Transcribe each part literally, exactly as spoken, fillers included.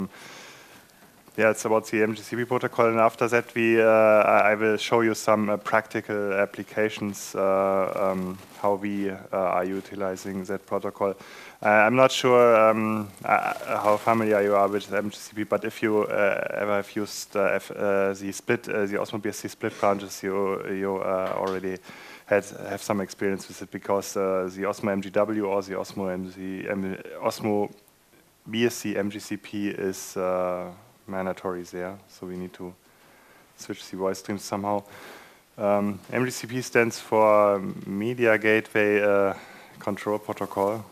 Yeah, it's about the M G C P protocol, and after that we, uh, I will show you some uh, practical applications, uh, um, how we uh, are utilizing that protocol. Uh, I'm not sure um, uh, how familiar you are with M G C P, but if you uh, ever have used uh, F, uh, the split, uh, the Osmo B S C split branches, you you uh, already had have some experience with it, because uh, the Osmo M G W or the Osmo M G, M, Osmo B S C M G C P is uh, mandatory there, so we need to switch the voice streams somehow. Um, M G C P stands for Media Gateway uh, Control Protocol,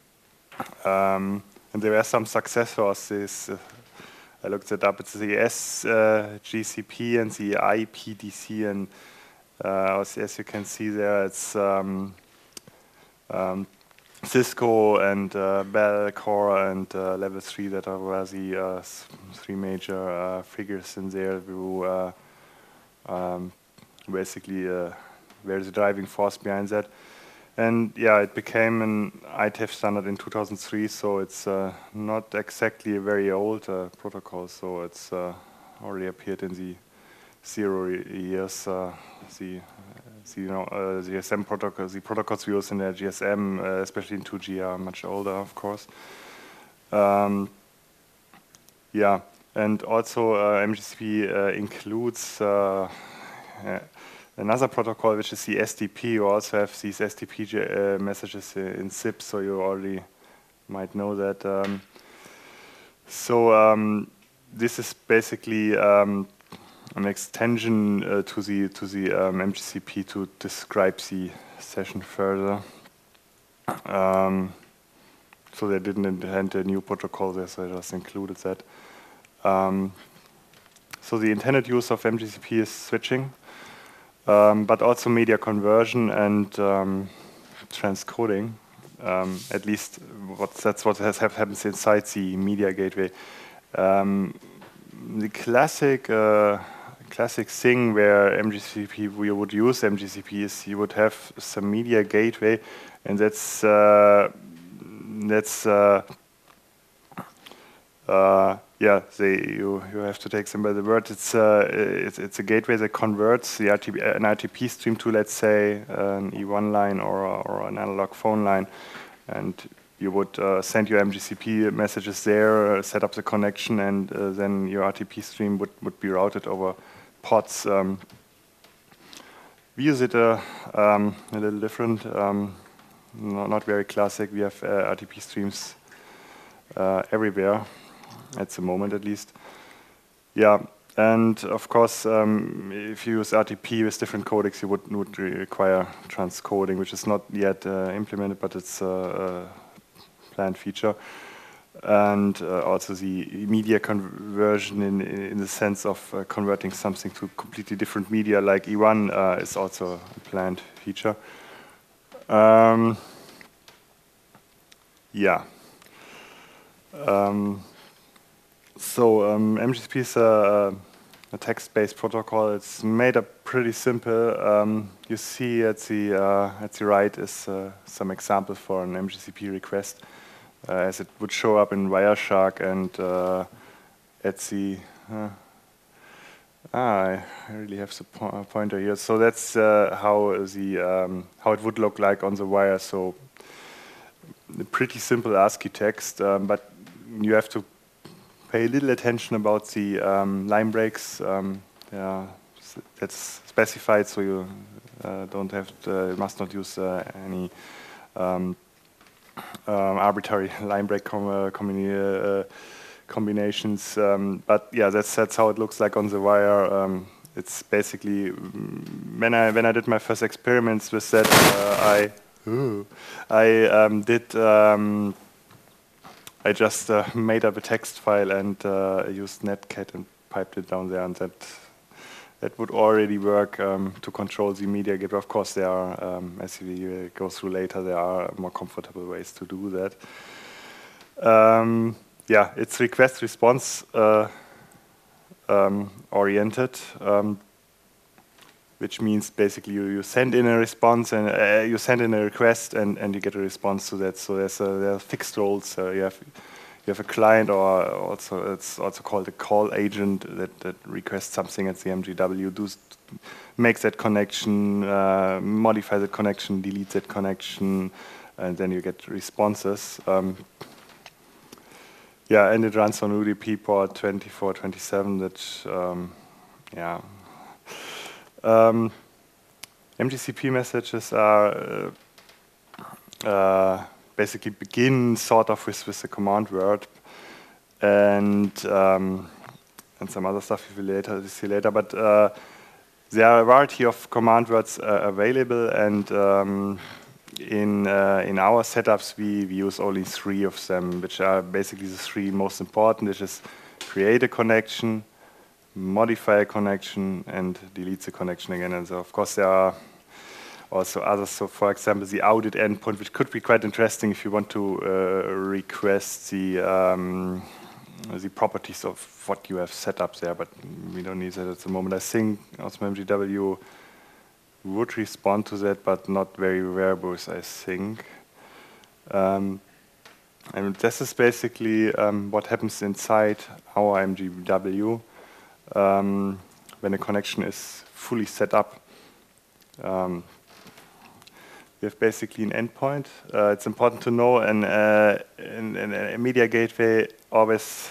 um, and there are some successors. This, uh, I looked it up. It's the S G C P and the I P D C, and uh, as, as you can see there, it's um, um, Cisco and uh, Bell Core and uh, Level three that are were the uh, three major uh, figures in there who uh, um, basically uh, were the driving force behind that. And yeah, it became an I T F standard in two thousand three, so it's uh, not exactly a very old uh, protocol, so it's uh, already appeared in the zero years. Uh, the The, you know, uh, the G S M protocol, the protocols we use in the G S M, uh, especially in two G, are much older, of course. Um, yeah, and also uh, M G C P uh, includes uh, uh, another protocol, which is the S D P. You also have these S D P uh, messages in Z I P, so you already might know that. Um, so um, this is basically um, an extension uh, to the to the um, M G C P to describe the session further. Um, so they didn't intend a new protocol there, so I just included that. Um, so the intended use of M G C P is switching, um, but also media conversion and um, transcoding. Um, at least what, that's what has happens inside the media gateway. Um, the classic uh, classic thing where M G C P, we would use M G C P, is you would have some media gateway, and that's uh, that's uh, uh, yeah, they, you you have to take them by the word. It's uh, it's, it's a gateway that converts the R T P, an R T P stream to, let's say, an E one line or or an analog phone line, and you would uh, send your M G C P messages there, uh, set up the connection, and uh, then your R T P stream would, would be routed over pods. Um, we use it uh, um, a little different, um, not, not very classic. We have uh, R T P streams uh, everywhere, at the moment at least. Yeah, and of course, um, if you use R T P with different codecs, you would, would require transcoding, which is not yet uh, implemented, but it's uh, uh, planned feature, and uh, also the media conversion in in the sense of uh, converting something to completely different media, like E one, uh, is also a planned feature. Um, yeah. Um, so um, M G C P is a, a text-based protocol. It's made up pretty simple. Um, you see at the uh, at the right is uh, some example for an M G C P request. Uh, as it would show up in Wireshark and uh, at the, uh, ah, I really have the po pointer here. So that's uh, how the um, how it would look like on the wire. So a pretty simple ASCII text, um, but you have to pay a little attention about the um, line breaks. Um, yeah, that's specified, so you uh, don't have to, you must not use uh, any um, Um, arbitrary line break com uh, combina uh, combinations, um, but yeah, that's that's how it looks like on the wire. Um, it's basically when I when I did my first experiments with that, uh, I ooh, I um, did um, I just uh, made up a text file and uh, used Netcat and piped it down there, and that that would already work um, to control the media gateway. Of course, there are, um, as we go through later, there are more comfortable ways to do that. Um, yeah, it's request response uh, um, oriented, um, which means basically you, you send in a response and uh, you send in a request and, and you get a response to that. So there's a, there are fixed roles. Uh, you have you have a client, or also it's also called a call agent that, that requests something at the M G W, does makes that connection, uh, modify that connection, deletes that connection, and then you get responses. Um, yeah, and it runs on U D P port twenty-four twenty-seven. That um, yeah. Um, M G C P messages are uh, uh, basically begin sort of with, with the command word, and um, and some other stuff we will later see later. But uh, there are a variety of command words uh, available, and um, in uh, in our setups we, we use only three of them, which are basically the three most important, which is create a connection, modify a connection, and delete the connection again. And so of course there are also others. So for example, the audit endpoint, which could be quite interesting if you want to uh, request the um, the properties of what you have set up there, but we don't need that at the moment. I think Osmo M G W would respond to that, but not very verbose, I think. Um, and this is basically um, what happens inside our M G W um, when a connection is fully set up. Um, we have basically an endpoint. Uh, it's important to know, and uh, in, in a media gateway always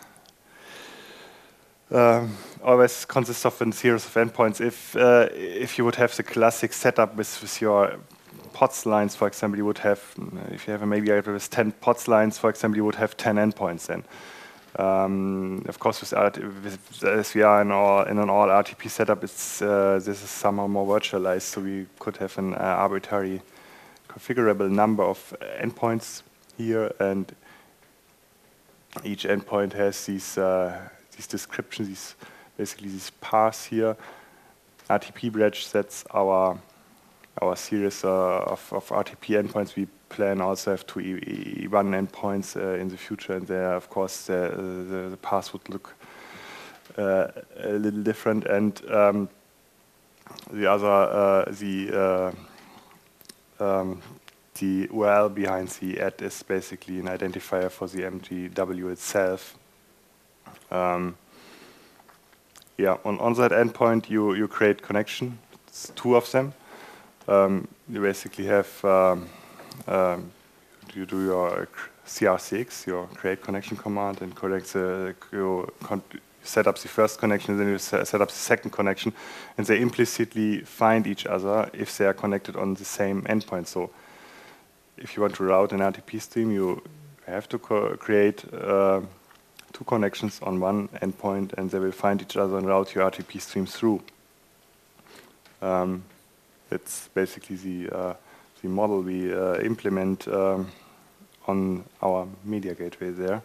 um, always consists of a series of endpoints. If uh, if you would have the classic setup with, with your P O T S lines, for example, you would have, if you have a media gateway with ten P O T S lines, for example, you would have ten endpoints then. Um, of course, with, with, as we are in, all, in an all R T P setup, it's, uh, this is somehow more virtualized, so we could have an uh, arbitrary configurable number of endpoints here, and each endpoint has these uh, these descriptions, these basically these paths here. R T P bridge, that's our our series uh, of, of R T P endpoints. We plan also have to e e run endpoints uh, in the future, and there, of course, the, the, the path would look uh, a little different. And um, the other, uh, the uh, um, the U R L behind the ad is basically an identifier for the M G W itself. Um, yeah, on, on that endpoint, you you create connection. It's two of them. Um, you basically have um, um, you do your C R C X, your create connection command, and connect the, you set up the first connection, and then you set up the second connection, and they implicitly find each other if they are connected on the same endpoint. So if you want to route an R T P stream, you have to co create uh, two connections on one endpoint, and they will find each other and route your R T P stream through. Um, it's basically the uh, the model we uh, implement um, on our media gateway there.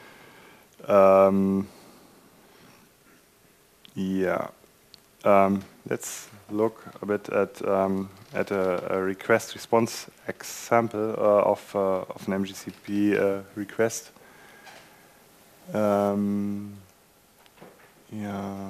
Um, yeah, um, let's look a bit at um, at a, a request response example uh, of uh, of an M G C P uh, request. Um, yeah.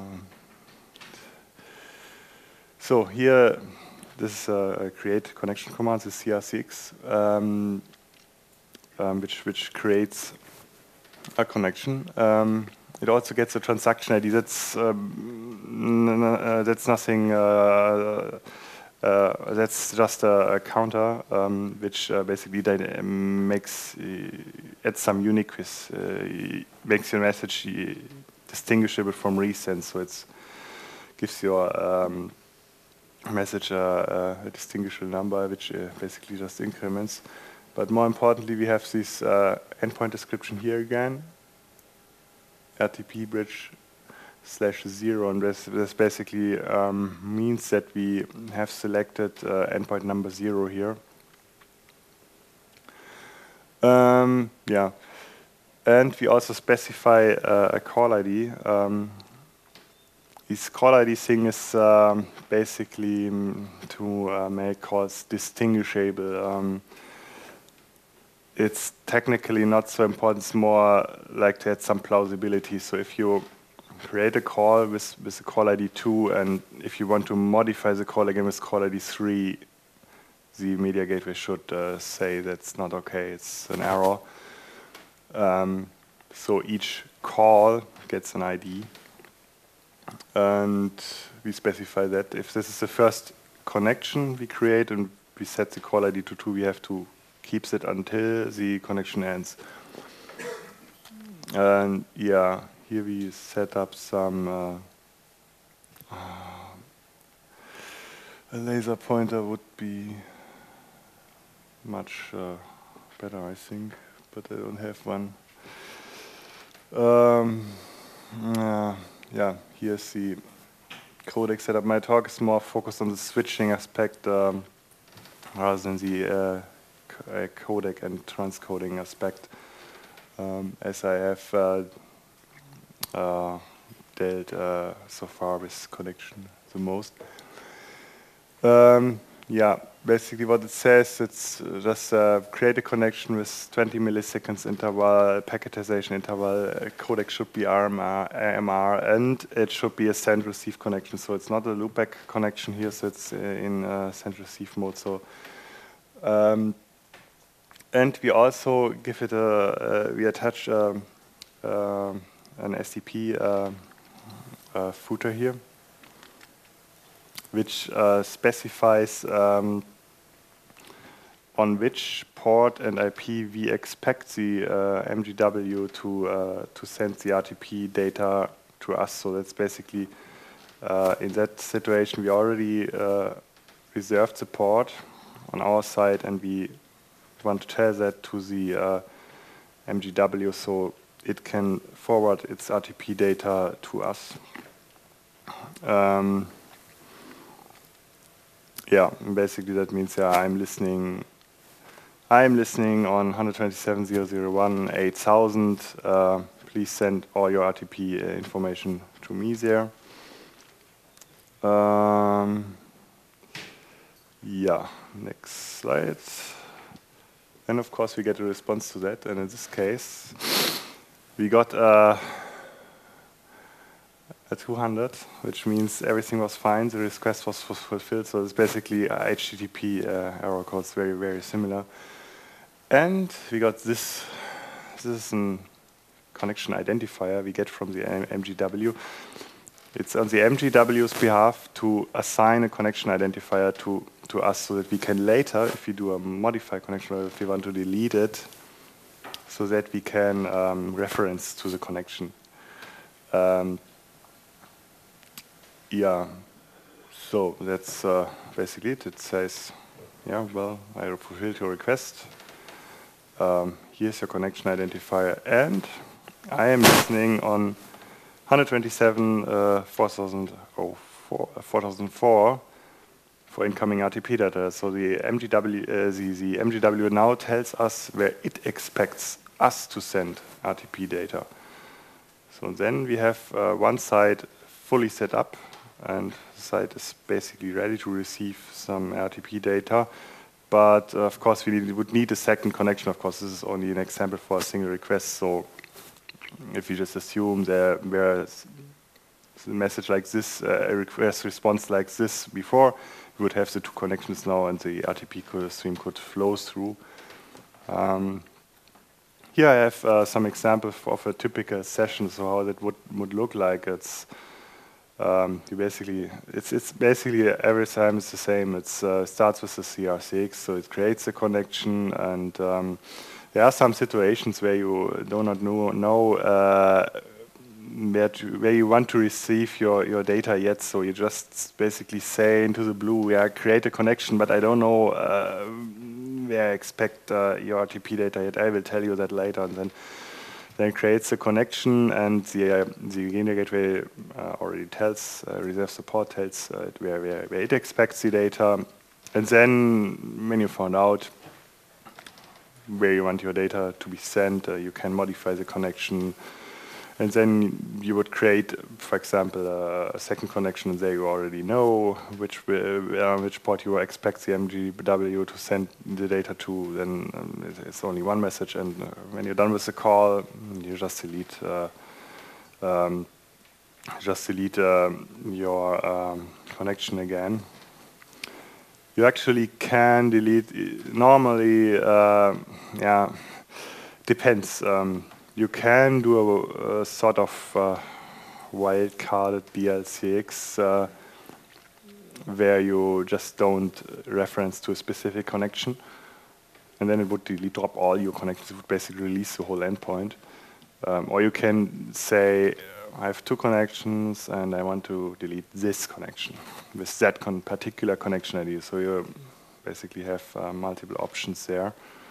So here, this is a create connection command, the C R C X, um, um, which which creates a connection. Um, it also gets a transaction I D. That's um, uh, that's nothing. Uh, uh, that's just a, a counter, um, which uh, basically makes uh, adds some uniqueness, uh, makes your message distinguishable from resend. So it's gives your um, message uh, a distinguishable number, which uh, basically just increments. But more importantly, we have this uh, endpoint description here again, R T P bridge slash zero, and this, this basically um, means that we have selected uh, endpoint number zero here. Um, yeah, and we also specify uh, a call I D. Um, This call I D thing is um, basically um, to uh, make calls distinguishable. Um, it's technically not so important, it's more like to add some plausibility. So if you create a call with, with the call I D two, and if you want to modify the call again with call I D three, the media gateway should uh, say that's not okay, it's an error. Um, so each call gets an I D. And we specify that if this is the first connection we create and we set the call I D to two, we have to keep it until the connection ends. And yeah, here we set up some uh, uh, a laser pointer would be much uh, better, I think, but I don't have one. Um, uh, yeah, here's the codec setup. My talk is more focused on the switching aspect um, rather than the uh, uh, codec and transcoding aspect, um, as I have uh, uh, dealt uh, so far with connection the most. Um, yeah, basically what it says, it's just uh, create a connection with twenty milliseconds interval, packetization interval, uh, codec should be A M R, and it should be a send receive connection. So it's not a loopback connection here, so it's uh, in uh, send receive mode. So um, and we also give it a, uh, we attach um, uh, an S T P uh, uh, footer here, which uh, specifies um, on which port and I P we expect the uh, M G W to uh, to send the R T P data to us. So that's basically uh, in that situation we already uh, reserved the port on our side, and we want to tell that to the uh, M G W so it can forward its R T P data to us. Um, Yeah, basically that means yeah, I'm listening. I'm listening on one twenty-seven dot zero dot zero dot one eight thousand. Uh, please send all your R T P uh, information to me there. Um, yeah, next slide. And of course we get a response to that. And in this case, we got uh, a two hundred, which means everything was fine, the request was, was fulfilled, so it's basically uh, H T T P uh, error codes, very, very similar. And we got this, this is a connection identifier we get from the M G W. It's on the M G W's behalf to assign a connection identifier to, to us so that we can later, if we do a modify connection, or if we want to delete it, so that we can um, reference to the connection. Um, Yeah, so that's uh, basically it. It says, yeah, well, I fulfilled your request. Um, here's your connection identifier, and I am listening on one twenty-seven uh, four thousand four for incoming R T P data. So the M G W, uh, the, the M G W now tells us where it expects us to send R T P data. So then we have uh, one side fully set up, and the site is basically ready to receive some R T P data. But uh, of course, we need, would need a second connection. Of course, this is only an example for a single request. So if you just assume there were a message like this, uh, a request response like this before, we would have the two connections now, and the R T P stream could flow through. Um, here I have uh, some examples of a typical session, so how that would, would look like. It's Um, you basically, it's it's basically every time it's the same. It uh, starts with the C R six, so it creates a connection, and um, there are some situations where you do not know, know uh, where to, where you want to receive your your data yet. So you just basically say into the blue, yeah, create a connection, but I don't know uh, where I expect uh, your R T P data yet. I will tell you that later, and then. Then creates a connection, and the uh, the Genia gateway uh, already tells uh, reserve support tells uh, where, where where it expects the data, and then when you found out where you want your data to be sent, uh, you can modify the connection, and then you would create, for example, uh, a second connection, and there you already know which uh, which port you expect the M G W to send the data to. Then um, it's only one message, and uh, when you're done with the call, you just delete uh, um, just delete uh, your um, connection again. You actually can delete normally. Uh, yeah, depends. Um, you can do a, a sort of uh, wildcarded B L C X uh, where you just don't reference to a specific connection, and then it would delete, drop all your connections. It would basically release the whole endpoint. Um, or you can say, I have two connections and I want to delete this connection with that con particular connection I D. So you basically have uh, multiple options there.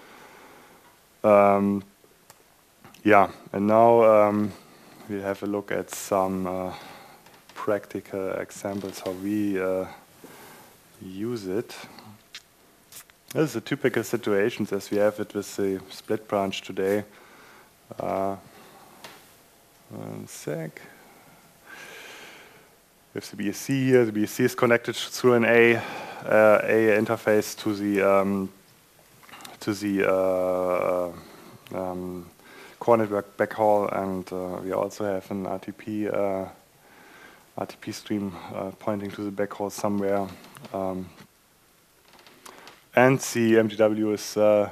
Um, yeah, and now um, we'll have a look at some uh, practical examples how we uh, use it. This is a typical situation as we have it with the split branch today. Uh, one sec. With the B S C here, the B S C is connected through an A, uh, A interface to the um, to the uh, um, core network backhaul, and uh, we also have an R T P uh, R T P stream uh, pointing to the backhaul somewhere, um, and the M G W is uh,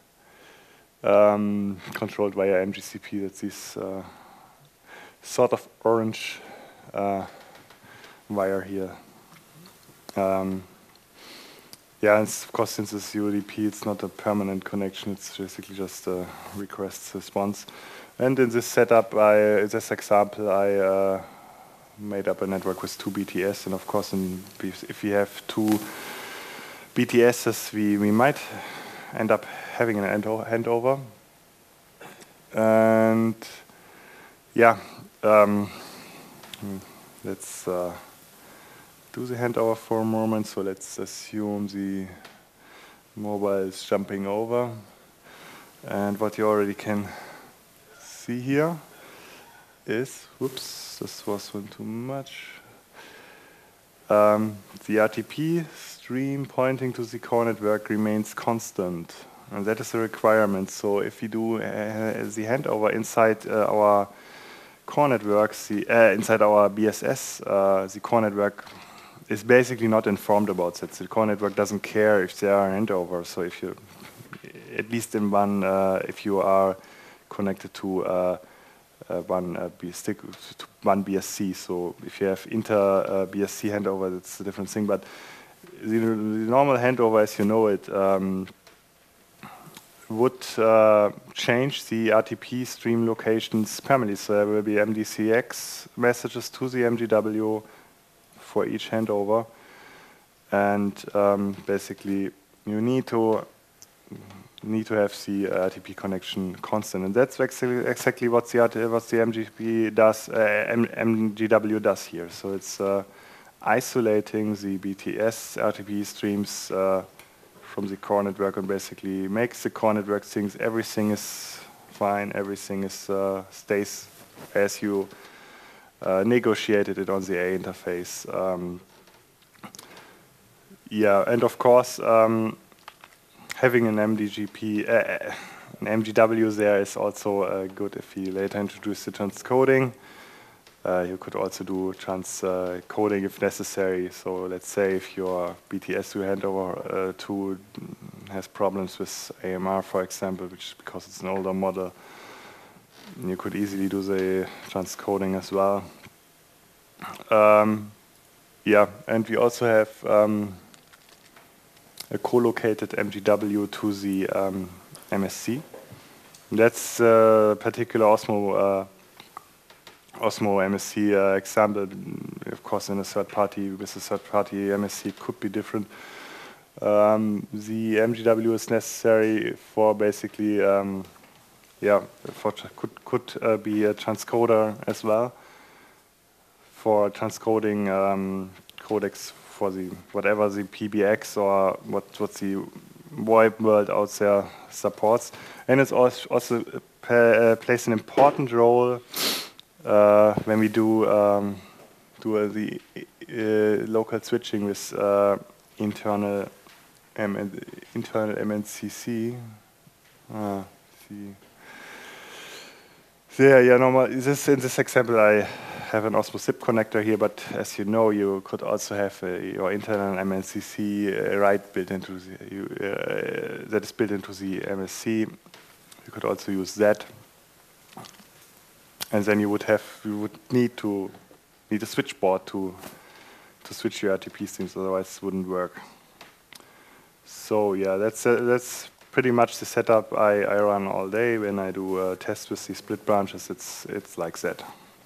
um, controlled via M G C P. That's this uh, sort of orange uh, wire here. Um, yeah, and of course, since it's U D P, it's not a permanent connection. It's basically just a request response. And in this setup, I, in this example, I uh, made up a network with two B T S. And of course, in, if we have two B T Ss, we, we might end up having an handover. And yeah, um, let's uh, do the handover for a moment. So let's assume the mobile is jumping over. And what you already can see here is, whoops, this was one too much. Um, the R T P stream pointing to the core network remains constant. And that is a requirement. So if we do uh, the handover inside uh, our core networks, the, uh, inside our B S S, uh, the core network is basically not informed about that. The core network doesn't care if there are handovers. So if you, at least in one, uh, if you are connected to uh, uh, one uh, B stick to one B S C. So if you have inter uh, B S C handover, that's a different thing. But the, the normal handover, as you know it, um, would uh, change the R T P stream locations permanently. So there will be M D C X messages to the M G W for each handover, and um, basically you need to need to have the R T P connection constant, and that's exactly, exactly what the what the M G P does, uh, M G W does here. So it's uh, isolating the B T S R T P streams uh, from the core network, and basically makes the core network think everything is fine, everything is uh, stays as you uh, negotiated it on the A interface. Um, yeah, and of course, um, having an M D G P, uh, an M G W there is also uh, good if you later introduce the transcoding. Uh, you could also do transcoding uh, if necessary. So let's say if your B T S you hand over uh, to has problems with A M R, for example, which is because it's an older model, you could easily do the transcoding as well. Um, yeah, and we also have um, a co-located M G W to the um, M S C. That's a particular Osmo uh, Osmo M S C uh, example. Of course, in a third party, with a third party M S C, it could be different. Um, the M G W is necessary for basically, um, yeah, for could could uh, be a transcoder as well for transcoding um, codecs for the whatever the P B X or what what the wide world out there supports, and it's also also uh, plays an important role uh, when we do um, do uh, the uh, local switching with uh, internal M internal M N C C. Ah, see. There, yeah, normal. This in this example, I have an Osmo SIP connector here, but as you know, you could also have uh, your internal M N C C uh, right built into the, you, uh, that is built into the M S C. You could also use that, and then you would have you would need to need a switchboard to to switch your R T P streams, otherwise it wouldn't work. So yeah, that's uh, that's pretty much the setup I, I run all day when I do uh, tests with these split branches. It's it's like that.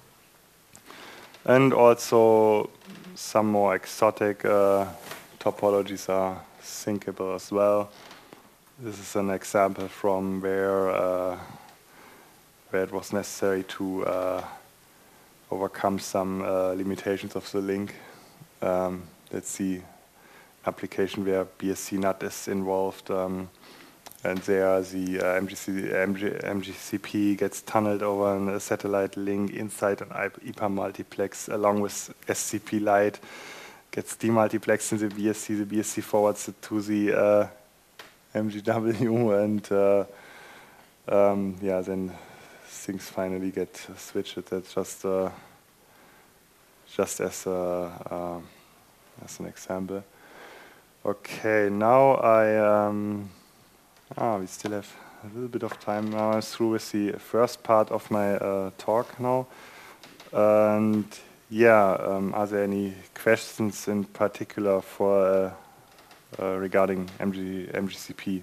And also some more exotic uh, topologies are thinkable as well. This is an example from where uh, where it was necessary to uh, overcome some uh, limitations of the link. Um, let's see, application where B S C N U T is involved, um, and there the uh, M G C, M G, M G C P gets tunneled over a satellite link inside an I P A multiplex along with S C P Lite, gets demultiplexed in the B S C, the B S C forwards it to the uh, M G W, and uh, um, yeah, then things finally get switched. That's just uh, just as a, uh, as an example. Okay, now I um, ah we still have a little bit of time. Now I'm through with the first part of my uh, talk now, and yeah, um, are there any questions in particular for uh, uh, regarding M G M G C P?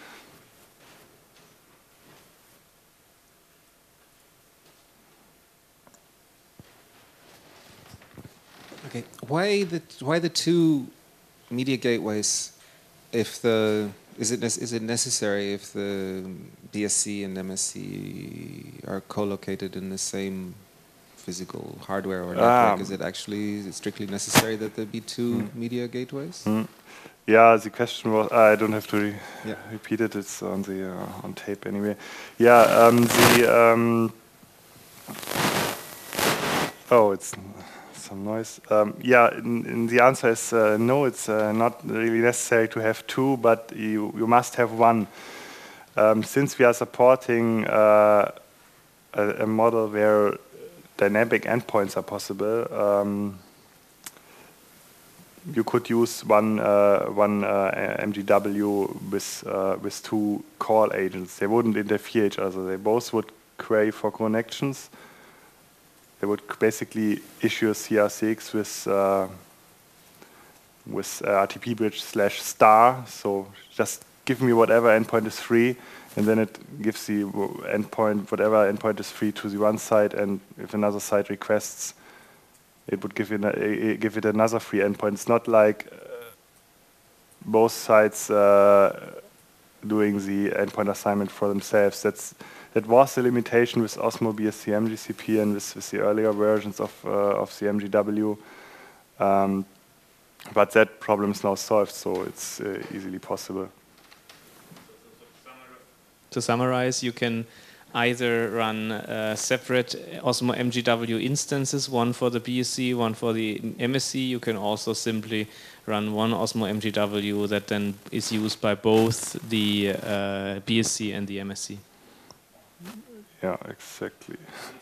Okay, why the why the two media gateways? If the is it is it necessary if the B S C and M S C are co-located in the same physical hardware or network? Um, is it actually strictly necessary that there be two mm. media gateways? Mm. Yeah, the question was. Uh, I don't have to re yeah. repeat it. It's on the uh, on tape anyway. Yeah, um, the um, oh, it's. Some noise. Um, yeah, in, in the answer is uh, no, it's uh, not really necessary to have two, but you, you must have one. Um, since we are supporting uh, a, a model where dynamic endpoints are possible, um, you could use one uh, one uh, M G W with uh, with two call agents. They wouldn't interfere each other. They both would query for connections. They would basically issue a C R C X with uh, with uh, R T P bridge slash star. So just give me whatever endpoint is free, and then it gives the endpoint whatever endpoint is free to the one side. And if another side requests, it would give it a, give it another free endpoint. It's not like uh, both sides uh, doing the endpoint assignment for themselves. That's That was the limitation with Osmo B S C M G C P and with, with the earlier versions of uh, of the M G W, um, but that problem is now solved, so it's uh, easily possible. To summarize, you can either run uh, separate Osmo M G W instances, one for the B S C, one for the M S C. You can also simply run one Osmo M G W that then is used by both the uh, B S C and the M S C. Yeah, exactly.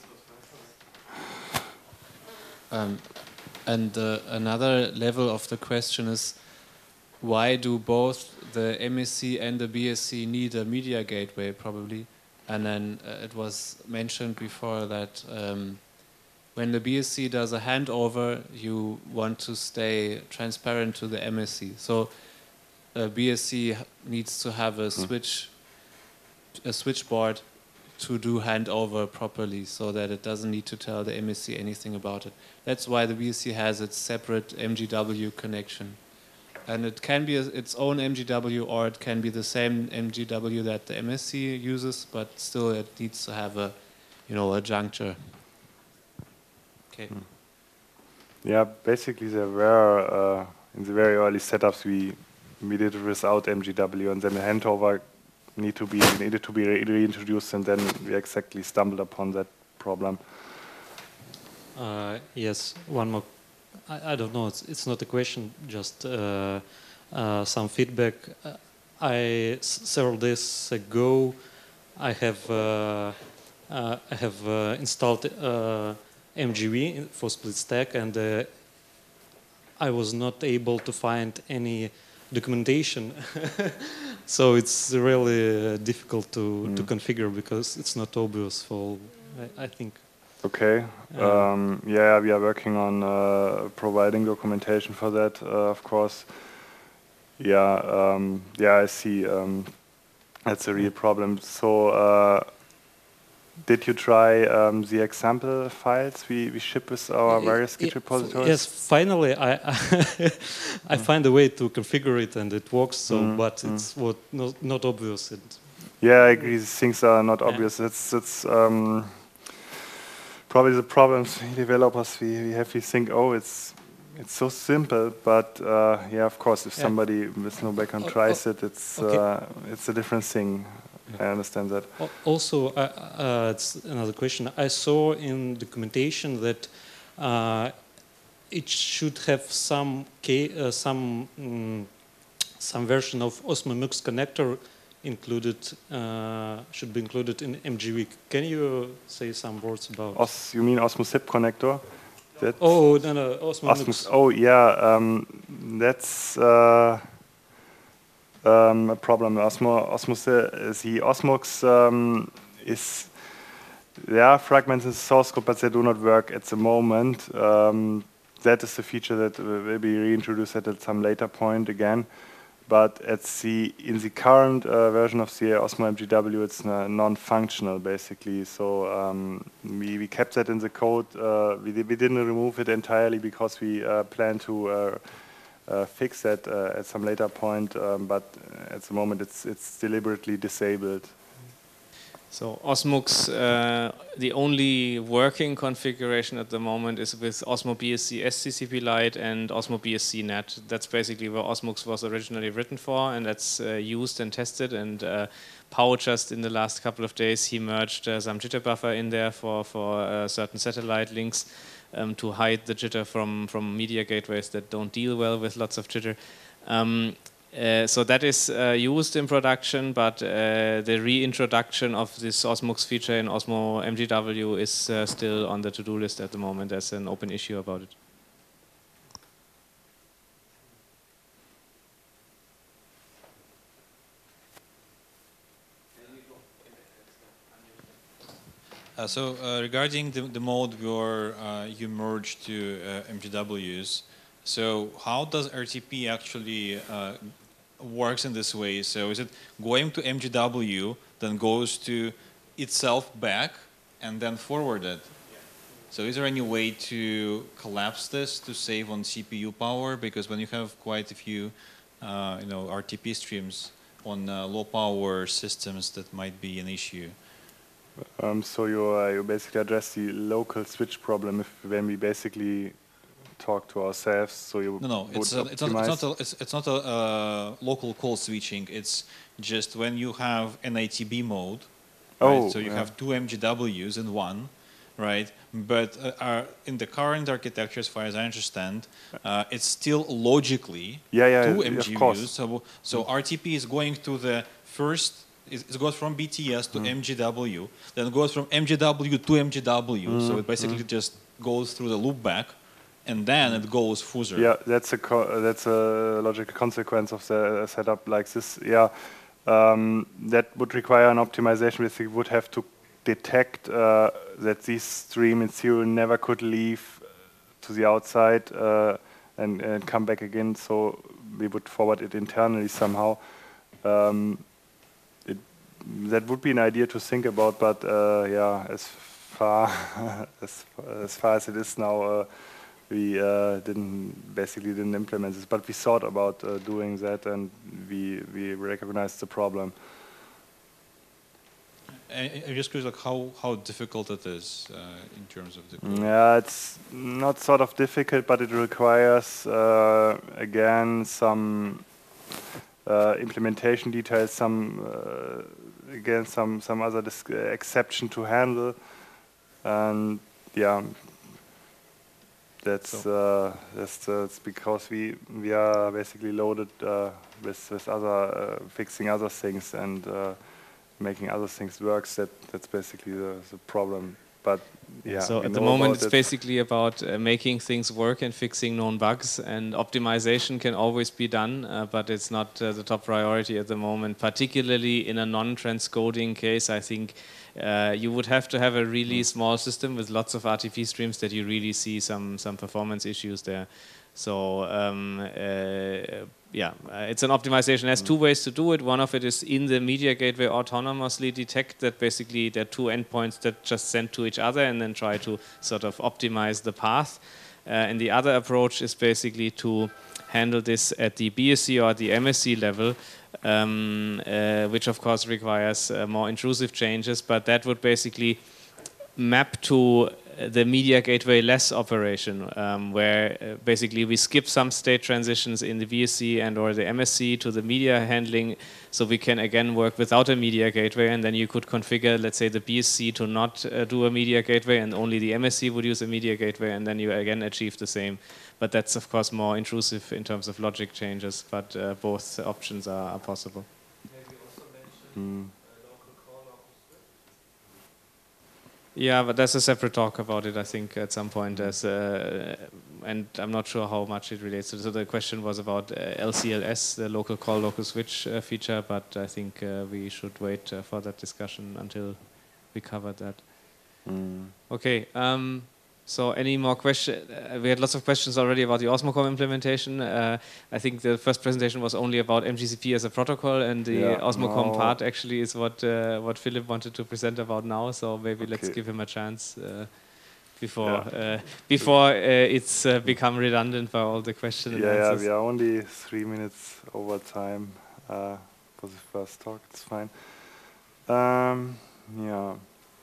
Um, and uh, another level of the question is, why do both the M S C and the B S C need a media gateway, probably? And then uh, it was mentioned before that um, when the B S C does a handover, you want to stay transparent to the M S C. So uh, B S C needs to have a switch, a switchboard to do handover properly, so that it doesn't need to tell the M S C anything about it. That's why the B S C has its separate M G W connection. And it can be a, its own M G W, or it can be the same M G W that the M S C uses, but still it needs to have a, you know, a juncture. Okay. Hmm. Yeah, basically there were, uh, in the very early setups, we, we did it without M G W, and then the handover need to be needed to be re reintroduced, and then we exactly stumbled upon that problem. Uh, yes, one more. I, I don't know. It's it's not a question. Just uh, uh, some feedback. Uh, I several days ago, I have uh, uh, I have uh, installed uh, M G V for split stack, and uh, I was not able to find any documentation. So it's really uh, difficult to, mm. to configure because it's not obvious for, I, I think. Okay. Uh, Um, yeah, we are working on uh, providing documentation for that, uh, of course. Yeah, um, yeah, I see. Um, that's a real problem. So, uh, did you try um, the example files we, we ship with our I- various I- Git repositories? Yes, finally I I find a way to configure it and it works. So, Mm, but mm. it's what not, not obvious. And Yeah, I agree. These things are not Yeah. obvious. It's it's um, probably the problems we developers we, we have. We think, oh, it's it's so simple, but uh, yeah, of course, if Yeah. somebody with no background Oh, tries oh, it, it's okay. uh, it's a different thing. I understand that. Al- Also, uh, uh, it's another question. I saw in documentation that uh, it should have some ca- uh, some mm, some version of OsmoMux connector included. Uh, should be included in M G Week. Can you say some words about? Os, you mean Osmo S I P connector? That's Oh no no OsmoMux. Osmos. Oh yeah, um, that's uh, um, a problem. Osmo, Osmos, uh, the Osmux um, is there are fragments in the source code, but they do not work at the moment. Um, that is the feature that will be reintroduced at some later point again. But at the in the current uh, version of the Osmo M G W, it's uh, non-functional basically. So um, we we kept that in the code. Uh, we di- we didn't remove it entirely because we uh, plan to uh, uh, fix that uh, at some later point. Um, but at the moment, it's it's deliberately disabled. So Osmux, uh, the only working configuration at the moment is with Osmo B S C S C C P Lite and Osmo B S C Net. That's basically where Osmux was originally written for, and that's uh, used and tested. And uh, Pau just in the last couple of days, he merged uh, some jitter buffer in there for, for uh, certain satellite links um, to hide the jitter from, from media gateways that don't deal well with lots of jitter. Um, Uh, so that is uh, used in production, but uh, the reintroduction of this Osmux feature in Osmo M G W is uh, still on the to-do list at the moment. There's an open issue about it. Uh, so uh, regarding the, the mode where uh, you merge to uh, M G Ws, so how does R T P actually uh, works in this way? So is it going to M G W, then goes to itself back, and then forwarded? Yeah. So is there any way to collapse this to save on C P U power? Because when you have quite a few, uh, you know, R T P streams on uh, low power systems, that might be an issue. Um, so you uh, you basically address the local switch problem if when we basically talk to ourselves. So you No, no, would it's, a, it's not. It's optimize- not a, it's, it's not a uh, local call switching. It's just when you have an A T B mode. Right? Oh, so you yeah. have two M G Ws in one, right? But uh, are, in the current architecture, as far as I understand, uh, it's still logically Yeah, yeah, two of M G course. Us. So, so R T P is going to the first. It goes from B T S to Mm. M G W, then it goes from M G W to M G W. Mm, So it basically just goes through the loop back, and then it goes further. Yeah, that's a co- that's a logical consequence of the setup like this. Yeah, um, that would require an optimization. Which we would have to detect uh, that this stream in serial never could leave to the outside uh, and, and come back again. So we would forward it internally somehow. Um, it, that would be an idea to think about, but uh, yeah, as far as, as far as it is now. Uh, We uh, didn't basically didn't implement this, but we thought about uh, doing that, and we we recognized the problem. I, I'm just curious, like how how difficult it is uh, in terms of the code. Yeah, it's not sort of difficult, but it requires uh, again some uh, implementation details, some uh, again some some other dis- exception to handle, and yeah. That's uh, that's, uh, that's because we we are basically loaded uh, with with other uh, fixing other things and uh, making other things work. That that's basically the, the problem. But yeah. So we at the know moment, about it's it. basically about uh, making things work and fixing known bugs. And optimization can always be done, uh, but it's not uh, the top priority at the moment. Particularly in a non-transcoding case, I think uh, you would have to have a really small system with lots of R T P streams that you really see some some performance issues there. So um, uh, yeah, uh, it's an optimization. It has two ways to do it. One of it is in the media gateway autonomously detect that basically there are two endpoints that just send to each other and then try to sort of optimize the path. Uh, and the other approach is basically to handle this at the B S C or the M S C level, um, uh, which of course requires uh, more intrusive changes, but that would basically map to the media gateway less operation, um, where uh, basically we skip some state transitions in the B S C and or the M S C to the media handling, so we can again work without a media gateway, and then you could configure, let's say, the B S C to not uh, do a media gateway, and only the M S C would use a media gateway, and then you again achieve the same. But that's of course more intrusive in terms of logic changes, but uh, both options are, are possible. Maybe also mention Mm. uh, local call locus switch. Yeah, but there's a separate talk about it, I think, at some point. As, uh, and I'm not sure how much it relates to. So the question was about uh, L C L S, the local call local switch uh, feature, but I think uh, we should wait uh, for that discussion until we cover that. Mm. Okay. Um, so any more questions? Uh, we had lots of questions already about the Osmocom implementation. Uh, I think the first presentation was only about M G C P as a protocol, and the Yeah, Osmocom no. part actually is what uh, what Philip wanted to present about now. So maybe let's Okay. give him a chance uh, before Yeah. uh, before uh, it's uh, become redundant by all the questions and Yeah, yeah, answers. we are only three minutes over time uh, for the first talk. It's fine. Um, yeah.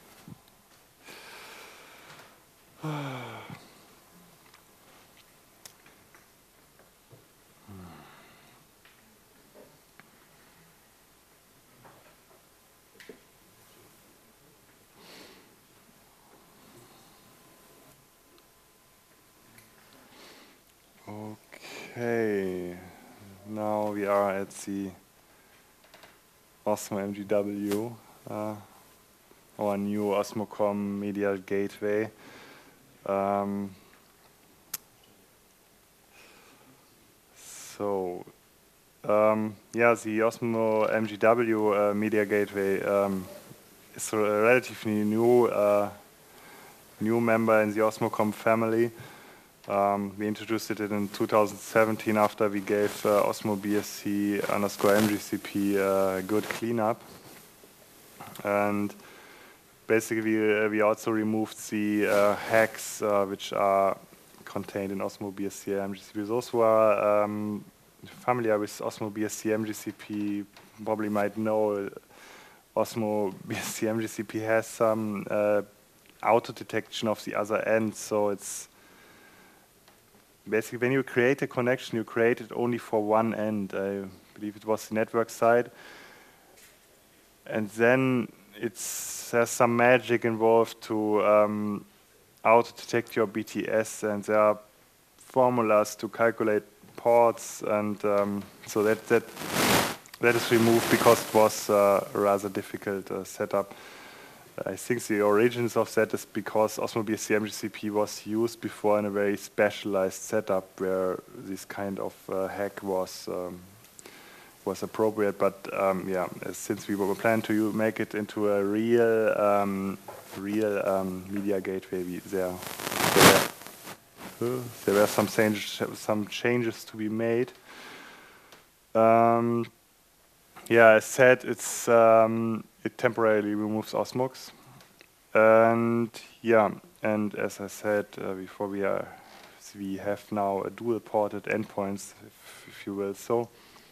Okay, now we are at the Osmo M G W, uh, our new Osmocom Media Gateway. Um, so, um, yeah, the Osmo M G W uh, Media Gateway um, is a relatively new uh, new member in the Osmocom family. Um, we introduced it in two thousand seventeen after we gave uh, Osmo B S C underscore M G C P a uh, good cleanup. And basically we, uh, we also removed the uh, hacks uh, which are contained in Osmo B S C M G C P. Those who are um, familiar with Osmo B S C M G C P probably might know Osmo B S C M G C P has some uh, auto detection of the other end, so it's basically when you create a connection, you create it only for one end. I believe it was the network side. And then it's, there's some magic involved to um, auto-detect your B T S, and there are formulas to calculate ports, and um, so that, that, that is removed because it was uh, a rather difficult uh, setup. I think the origins of that is because Osmo B S C M G C P was used before in a very specialized setup where this kind of uh, hack was um, was appropriate. But um, yeah, since we were planning to make it into a real um, real um, media gateway, we, there there were, uh, there were some changes some changes to be made. Um, yeah, as said, it's um, it temporarily removes Osmox, and yeah, and as I said uh, before, we are we have now a dual-ported endpoints, if, if you will, so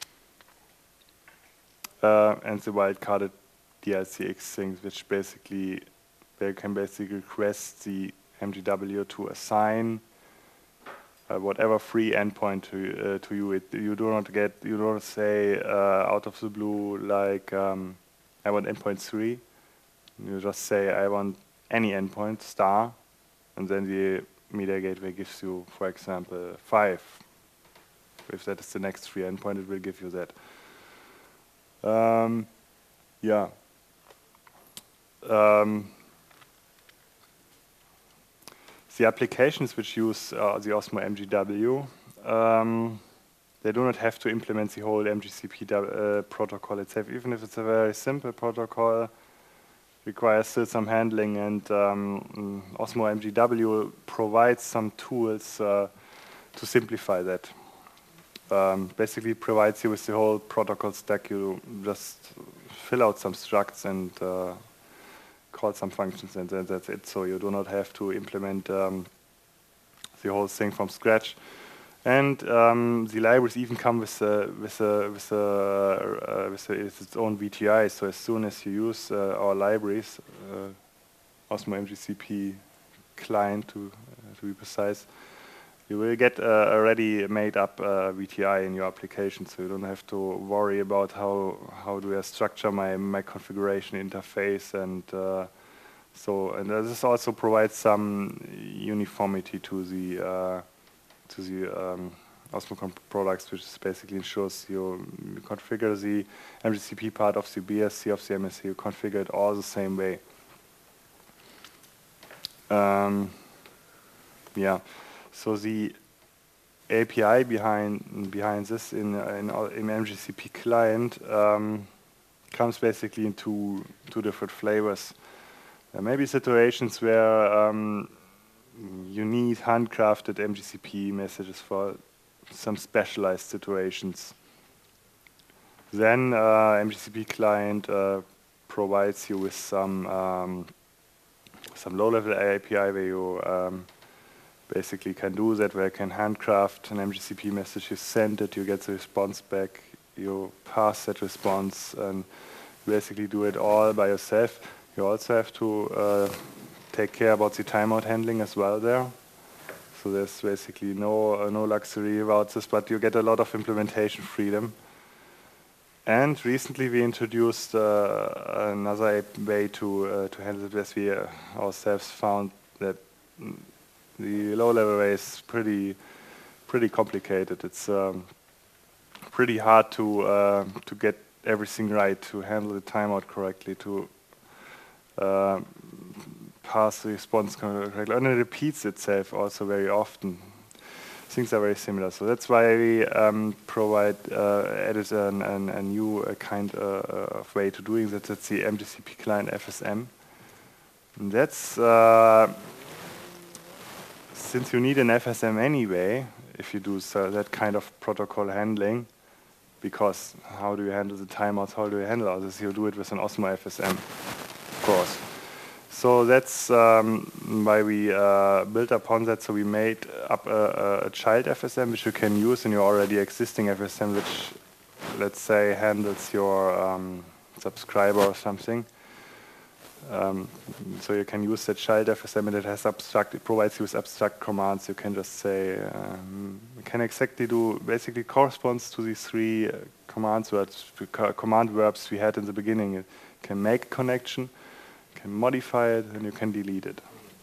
uh, and the wildcarded D L C X things, which basically they can basically request the M G W to assign Uh, whatever free endpoint to uh, to you. It, you do not get, you don't say uh, out of the blue like um, I want endpoint three. You just say I want any endpoint star, and then the media gateway gives you, for example, five. If that is the next free endpoint, it will give you that. Um, yeah. Um, The applications which use uh, the Osmo M G W, um, they do not have to implement the whole M G C P uh, protocol itself. Even if it's a very simple protocol, requires still some handling, and um, Osmo M G W provides some tools uh, to simplify that. Um, basically provides you with the whole protocol stack. You just fill out some structs and uh, call some functions, and then that's it. So you do not have to implement um, the whole thing from scratch. And um, the libraries even come with a, with a, with a, uh, with, a, with its own V T I. So as soon as you use uh, our libraries, uh, Osmo M G C P client to uh, to be precise, you will get uh, a ready made up uh, V T I in your application. So you don't have to worry about how how do I structure my my configuration interface, and uh, so and this also provides some uniformity to the uh, to the um, Osmo products, which is basically ensures you configure the M G C P part of the B S C of the M S C, you configure it all the same way. Um, yeah, so the A P I behind behind this in in, in M G C P client um, comes basically in two two different flavors. There may be situations where um, you need handcrafted M G C P messages for some specialized situations. Then uh, M G C P client uh, provides you with some um, some low-level A P I where you um, basically can do that, where you can handcraft an M G C P message. You send it, you get the response back, you pass that response, and basically do it all by yourself. You also have to uh, take care about the timeout handling as well there. So there's basically no uh, no luxury about this, but you get a lot of implementation freedom. And recently we introduced uh, another way to uh, to handle it, as we uh, ourselves found that the low-level way is pretty pretty complicated. It's um, pretty hard to uh, to get everything right, to handle the timeout correctly, to uh, pass the response correctly, and it repeats itself also very often. Things are very similar, so that's why we um, provide uh, added an, an, a new uh, kind uh, of way to doing that. That's the M G C P client F S M. And that's uh, since you need an F S M anyway if you do so that kind of protocol handling, because how do you handle the timeouts? How do you handle all this? You do it with an Osmo F S M, of course. So that's um, why we uh, built upon that. So we made up a, a child F S M which you can use in your already existing F S M, which, let's say, handles your um, subscriber or something. Um, so you can use that child F S M, and it has abstract. It provides you with abstract commands. You can just say, um, you can exactly do basically corresponds to these three uh, commands words, command verbs we had in the beginning. You can make a connection, can modify it, and you can delete it.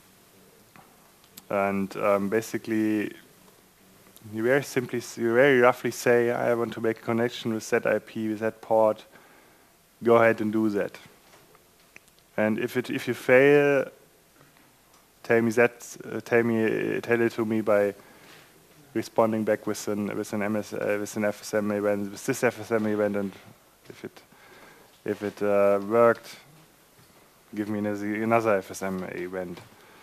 And um, basically, you very simply, you very roughly say, I want to make a connection with that I P, with that port. Go ahead and do that. And if it, if you fail, tell me that, uh, tell me, tell it to me by responding back with an with an M S uh, with an F S M event, with this F S M event, and if it if it uh, worked, give me another F S M event.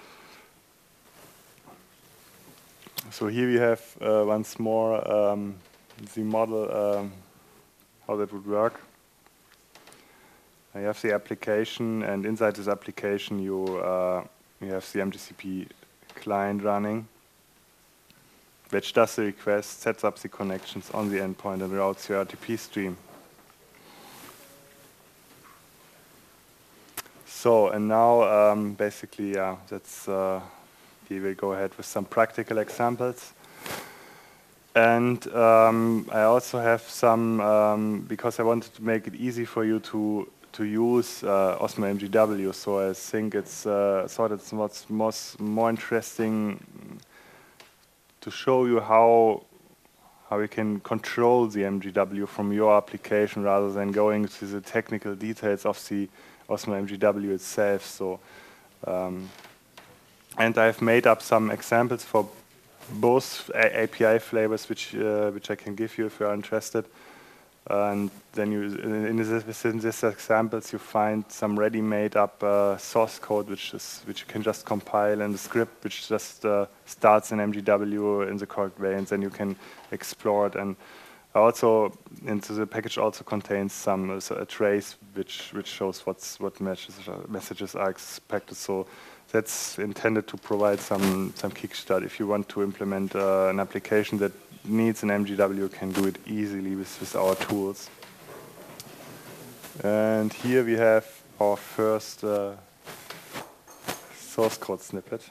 So here we have uh, once more um, the model, um, how that would work. You have the application, and inside this application you uh, you have the M G C P client running, which does the request, sets up the connections on the endpoint, and routes your R T P stream. So, and now um, basically, yeah, that's, uh, we will go ahead with some practical examples. And um, I also have some, um, because I wanted to make it easy for you to to use uh, Osmo M G W, so I think it's, uh, thought it's what's most, more interesting to show you how how you can control the M G W from your application rather than going to the technical details of the Osmo M G W itself. So, um, and I've made up some examples for both A P I flavors, which uh, which I can give you if you're interested. And then you, in this, within these examples, you find some ready-made up uh, source code, which is which you can just compile in the script, which just uh, starts in M G W in the correct way, and then you can explore it. And also, into the package also contains some uh, so a trace which which shows what's what messages messages are expected. So that's intended to provide some some kickstart if you want to implement uh, an application that needs an M G W, can do it easily with, with our tools. And here we have our first uh, source code snippet.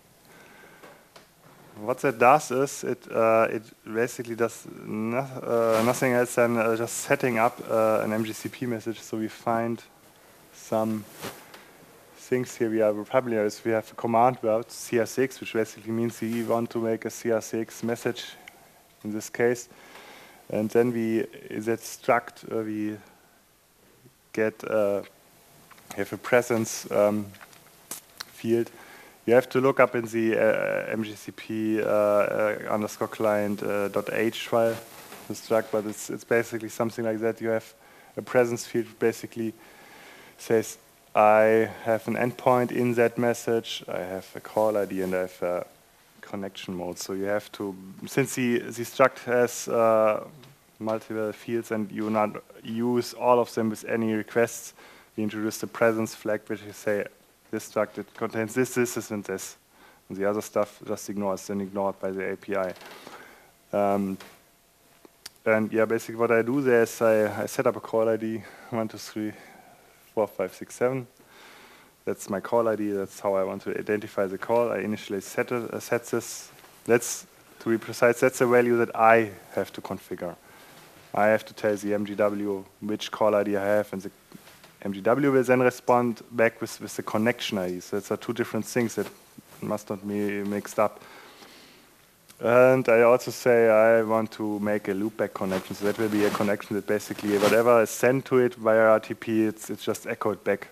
What that does is it uh, it basically does no, uh, nothing else than uh, just setting up uh, an M G C P message. So we find some things here. We are familiar with. We have a command word C R six, which basically means we want to make a C R six message in this case, and then we in that struct uh, we get uh, have a presence um, field. You have to look up in the uh, M G C P uh, uh, underscore client uh, dot h file the struct, but it's it's basically something like that. You have a presence field which basically says I have an endpoint in that message, I have a call I D, and I have a connection mode. So you have to, since the, the struct has uh, multiple fields and you not use all of them with any requests, we introduce the presence flag, which you say this struct it contains this, this, this, and this. And the other stuff just ignores, then ignored by the A P I. Um, and yeah, basically what I do there is I, I set up a call I D, one, two, three, four, five, six, seven. That's my call I D. That's how I want to identify the call. I initially set it, uh, set this. That's, to be precise, that's a value that I have to configure. I have to tell the M G W which call I D I have, and the M G W will then respond back with, with the connection I D. So it's are two different things that must not be mixed up. And I also say I want to make a loopback connection. So that will be a connection that basically whatever is sent to it via R T P, it's, it's just echoed back.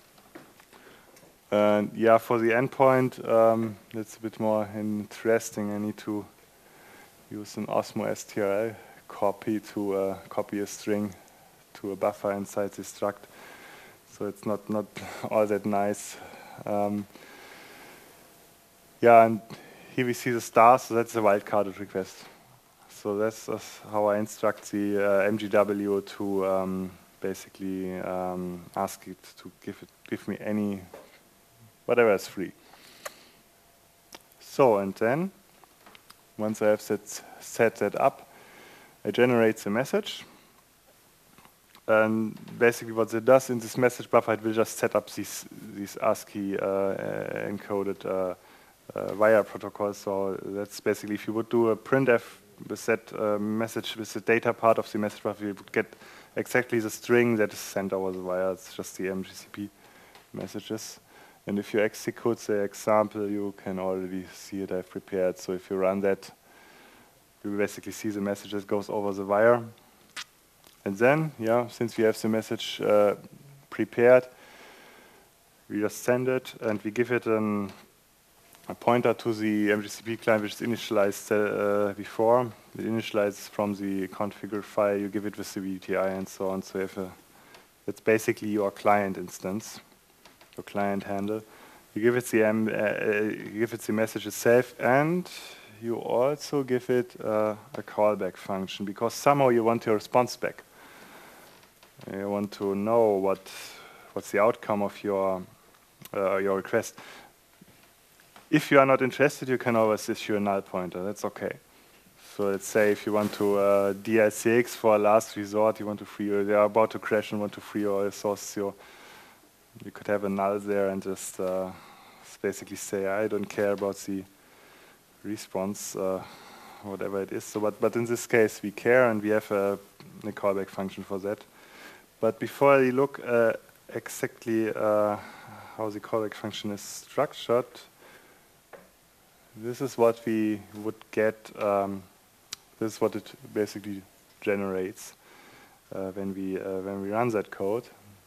And yeah, for the endpoint, um, it's a bit more interesting. I need to use an Osmo S T R L copy to uh, copy a string to a buffer inside the struct. So it's not, not all that nice. Um, yeah, and here we see the star, so that's a wildcarded request. So that's, that's how I instruct the uh, M G W to um, basically um, ask it to give it, give me any, whatever is free. So, and then, once I have set, set that up, it generates a message. And basically what it does in this message buffer, it will just set up these, these ASCII uh, encoded uh, uh, wire protocols. So that's basically, if you would do a printf with that uh, message, with the data part of the message buffer, you would get exactly the string that is sent over the wire. It's just the M G C P messages. And if you execute the example, you can already see it I've prepared. So if you run that, you basically see the message that goes over the wire. And then, yeah, since we have the message uh, prepared, we just send it and we give it an, a pointer to the M G C P client, which is initialized uh, before. It initializes from the configure file, you give it with the V T I and so on. So you have a, it's basically your client instance, your client handle. You give it the, um, uh, you give it the message itself, and you also give it uh, a callback function, because somehow you want your response back. You want to know what what's the outcome of your uh, your request. If you are not interested, you can always issue a null pointer. That's okay. So let's say if you want to uh, D L C X for a last resort, you want to free, they are about to crash and want to free your resources. So you could have a null there and just uh, basically say, I don't care about the response, uh, whatever it is. So, but but in this case, we care, and we have a, a callback function for that. But before I look uh, exactly uh, how the callback function is structured, this is what we would get. Um, this is what it basically generates uh, when we uh, when we run that code.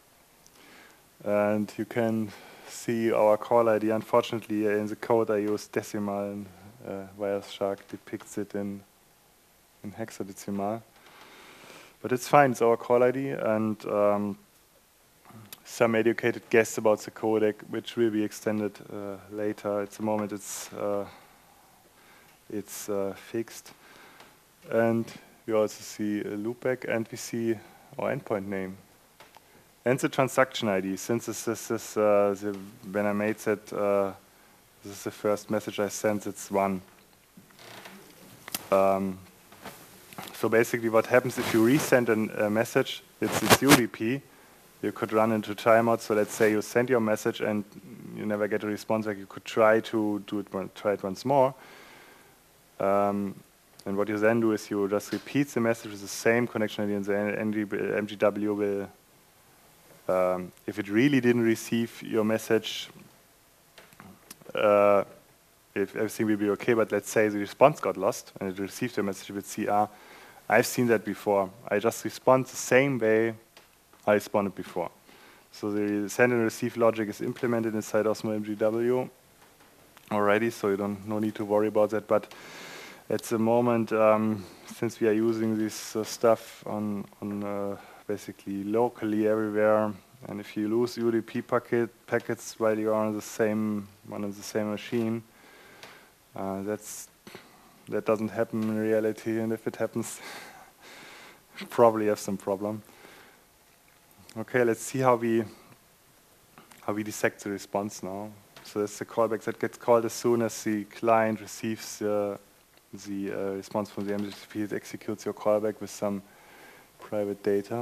And you can see our call I D. Unfortunately, in the code I use decimal, and uh, Wireshark depicts it in in hexadecimal. But it's fine, it's our call I D, and um, some educated guess about the codec, which will be extended uh, later. At the moment, it's uh, it's uh, fixed, and we also see a loopback, and we see our endpoint name and the transaction I D. Since this, this is uh, the, when I made that, uh, this is the first message I sent. It's one. Um, so basically, what happens if you resend an, a message? It's it's U D P. You could run into timeout. So let's say you send your message and you never get a response. Like you could try to do it, one, try it once more. Um, and what you then do is you just repeat the message with the same connection I D, and the M G W will, um, if it really didn't receive your message, uh, if everything will be okay. But let's say the response got lost and it received your message with C R. I've seen that before. I just respond the same way I responded before. So the send and receive logic is implemented inside Osmo M G W already, so you don't no need to worry about that. But at the moment, um, since we are using this uh, stuff on on uh, basically locally everywhere, and if you lose U D P packet packets while you are on the same one on the same machine, uh, that's that doesn't happen in reality. And if it happens, probably have some problem. Okay, let's see how we how we dissect the response now. So that's the callback that gets called as soon as the client receives uh, the uh, response from the M G C P. It executes your callback with some private data.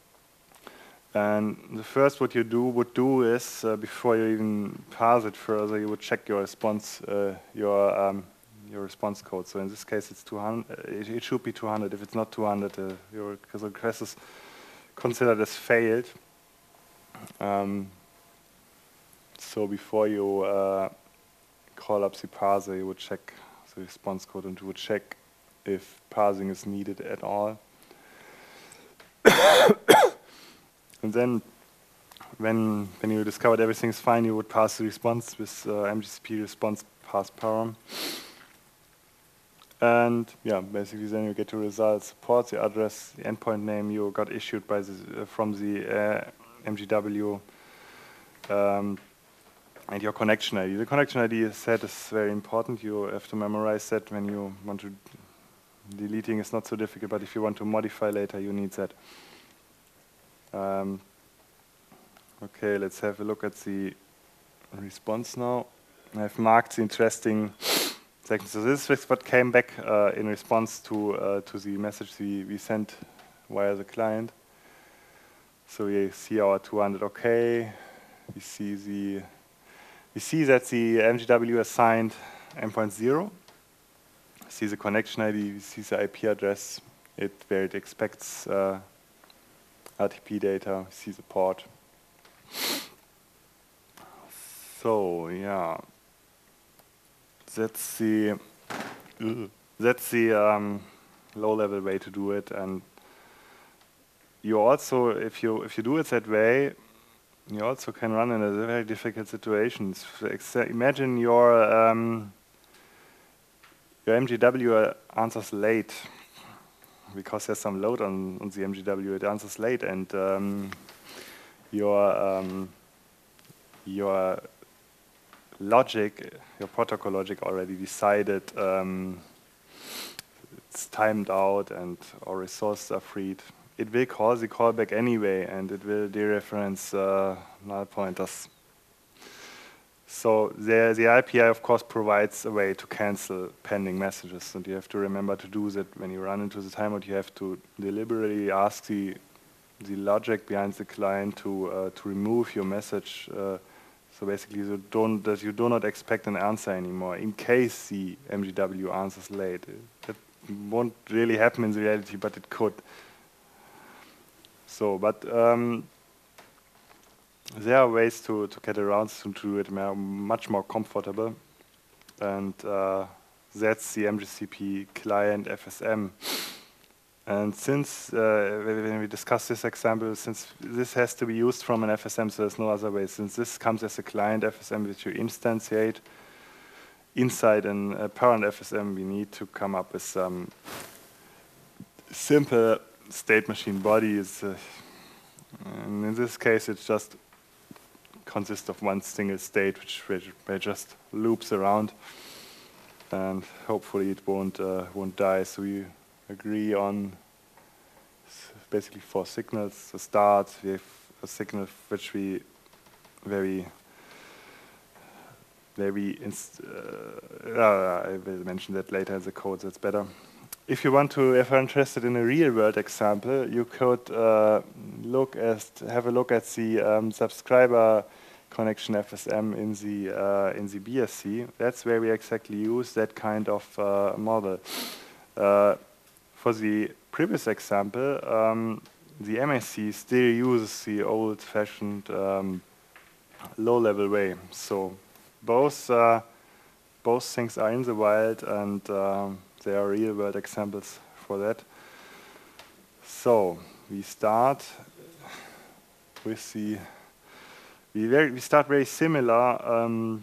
And the first what you do would do is uh, before you even parse it further, you would check your response uh, your um, your response code. So in this case, it's two hundred. It, it should be two hundred. If it's not two hundred, uh, your request is considered as failed. Um, so before you uh, call up the parser, you would check the response code and you would check if parsing is needed at all. And then when when you discovered everything's fine, you would pass the response with uh, M G C P response pass param. And yeah, basically then you get the results, support, the address, the endpoint name you got issued by the, uh, from the uh, M G W, um, and your connection I D. The connection I D set is very important. You have to memorize that when you want to. Deleting is not so difficult, but if you want to modify later, you need that. Um, okay, let's have a look at the response now. I've marked the interesting sections. So this is what came back uh, in response to uh, to the message we, we sent via the client. So we see our two hundred okay. We see the we see that the M G W assigned endpoint zero. See the connection I D. We see the I P address. It where it expects uh, R T P data. We see the port. So yeah. That's the uh, that's the um, low-level way to do it, and you also, if you if you do it that way, you also can run in a very difficult situations. Imagine your um, your M G W answers late because there's some load on, on the M G W. It answers late, and um, your um, your logic, your protocol logic already decided um, it's timed out and our resources are freed. It will call the callback anyway, and it will dereference uh, null pointers. So the, the I P I, of course, provides a way to cancel pending messages, and you have to remember to do that when you run into the timeout. You have to deliberately ask the the logic behind the client to uh, to remove your message. Uh, So basically, you don't that you do not expect an answer anymore in case the M G W answers late. That won't really happen in reality, but it could. So, but um, there are ways to to get around to do it much more comfortable, and uh, that's the M G C P client F S M. And since, uh, when we discuss this example, since this has to be used from an F S M, so there's no other way. Since this comes as a client F S M which you instantiate inside an, a parent F S M, we need to come up with some simple state machine body is, uh, and in this case, it just consists of one single state, which, which, which just loops around, and hopefully it won't uh, won't die. So we agree on basically four signals. The start, we have a signal which we very very inst uh, uh, I will mention that later in the code. That's better. If you want to, if you're interested in a real-world example, you could uh, look at, have a look at the um, subscriber connection F S M in the uh, in the B S C. That's where we exactly use that kind of uh, model. Uh, for the previous example, um, the M A C still uses the old-fashioned um, low-level way. So both uh, both things are in the wild, and um, there are real-world examples for that. So we start with the we very we start very similar. Um,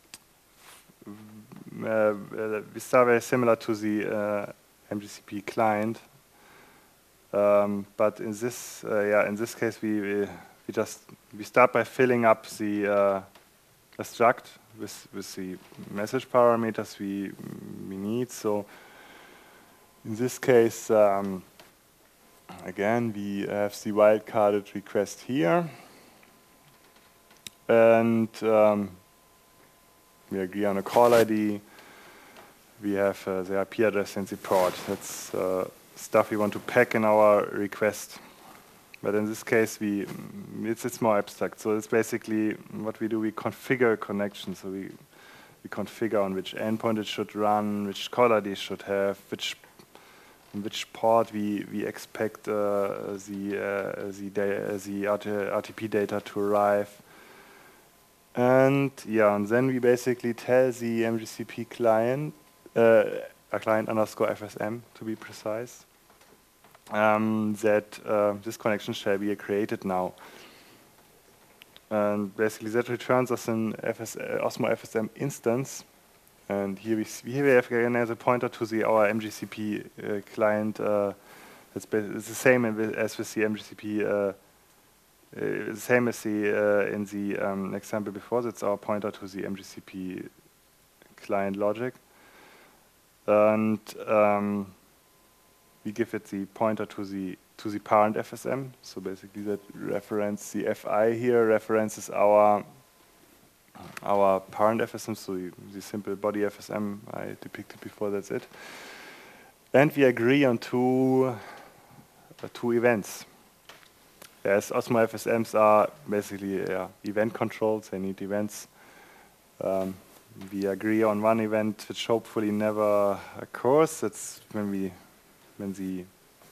uh, we start very similar to the uh, M G C P client, um, but in this uh, yeah in this case we, we we just we start by filling up the uh, the struct with with the message parameters we we need. So in this case, um, again, we have the wildcarded request here, and um, we agree on a call I D. We have uh, the I P address and the port. That's uh, stuff we want to pack in our request. But in this case, we it's it's more abstract. So it's basically what we do. We configure a connection. So we we configure on which endpoint it should run, which call I D it should have, which in which port we we expect uh, the uh, the da the R T P data to arrive, and yeah, and then we basically tell the M G C P client, uh, a client underscore F S M to be precise, um, that uh, this connection shall be created now, and basically that returns us an F S uh, Osmo F S M instance. And here we, here we have again as a pointer to the our M G C P uh, client. Uh, it's, it's the same as with the M G C P. Uh, uh, the same as the uh, in the um, example before. That's our pointer to the M G C P client logic, and um, we give it the pointer to the to the parent F S M. So basically, that reference the F I here references our. our parent F S M, so the, the simple body F S M I depicted before, that's it. And we agree on two, uh, two events. As Osmo F S Ms are basically uh, event controls, they need events. Um, we agree on one event which hopefully never occurs. That's when we, when the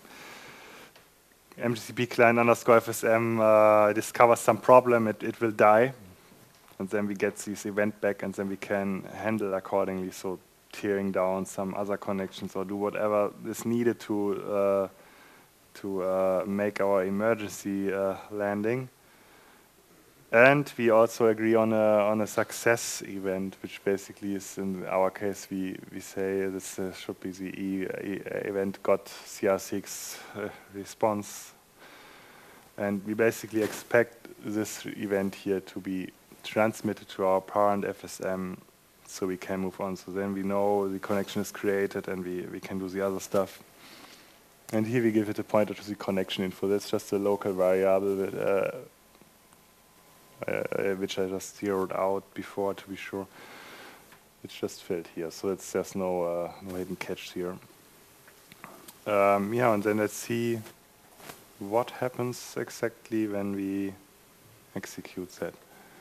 M G C P client underscore F S M uh, discovers some problem, it, it will die. And then we get this event back, and then we can handle accordingly. So tearing down some other connections or do whatever is needed to uh, to uh, make our emergency uh, landing. And we also agree on a on a success event, which basically is in our case we we say this uh, should be the e e event got C R six uh, response, and we basically expect this event here to be transmitted to our parent F S M so we can move on. So then we know the connection is created and we, we can do the other stuff. And here we give it a pointer to the connection info. That's just a local variable that, uh, uh, which I just zeroed out before to be sure. It's just filled here, so it's, there's no, uh, no hidden catch here. Um, yeah, and then let's see what happens exactly when we execute that.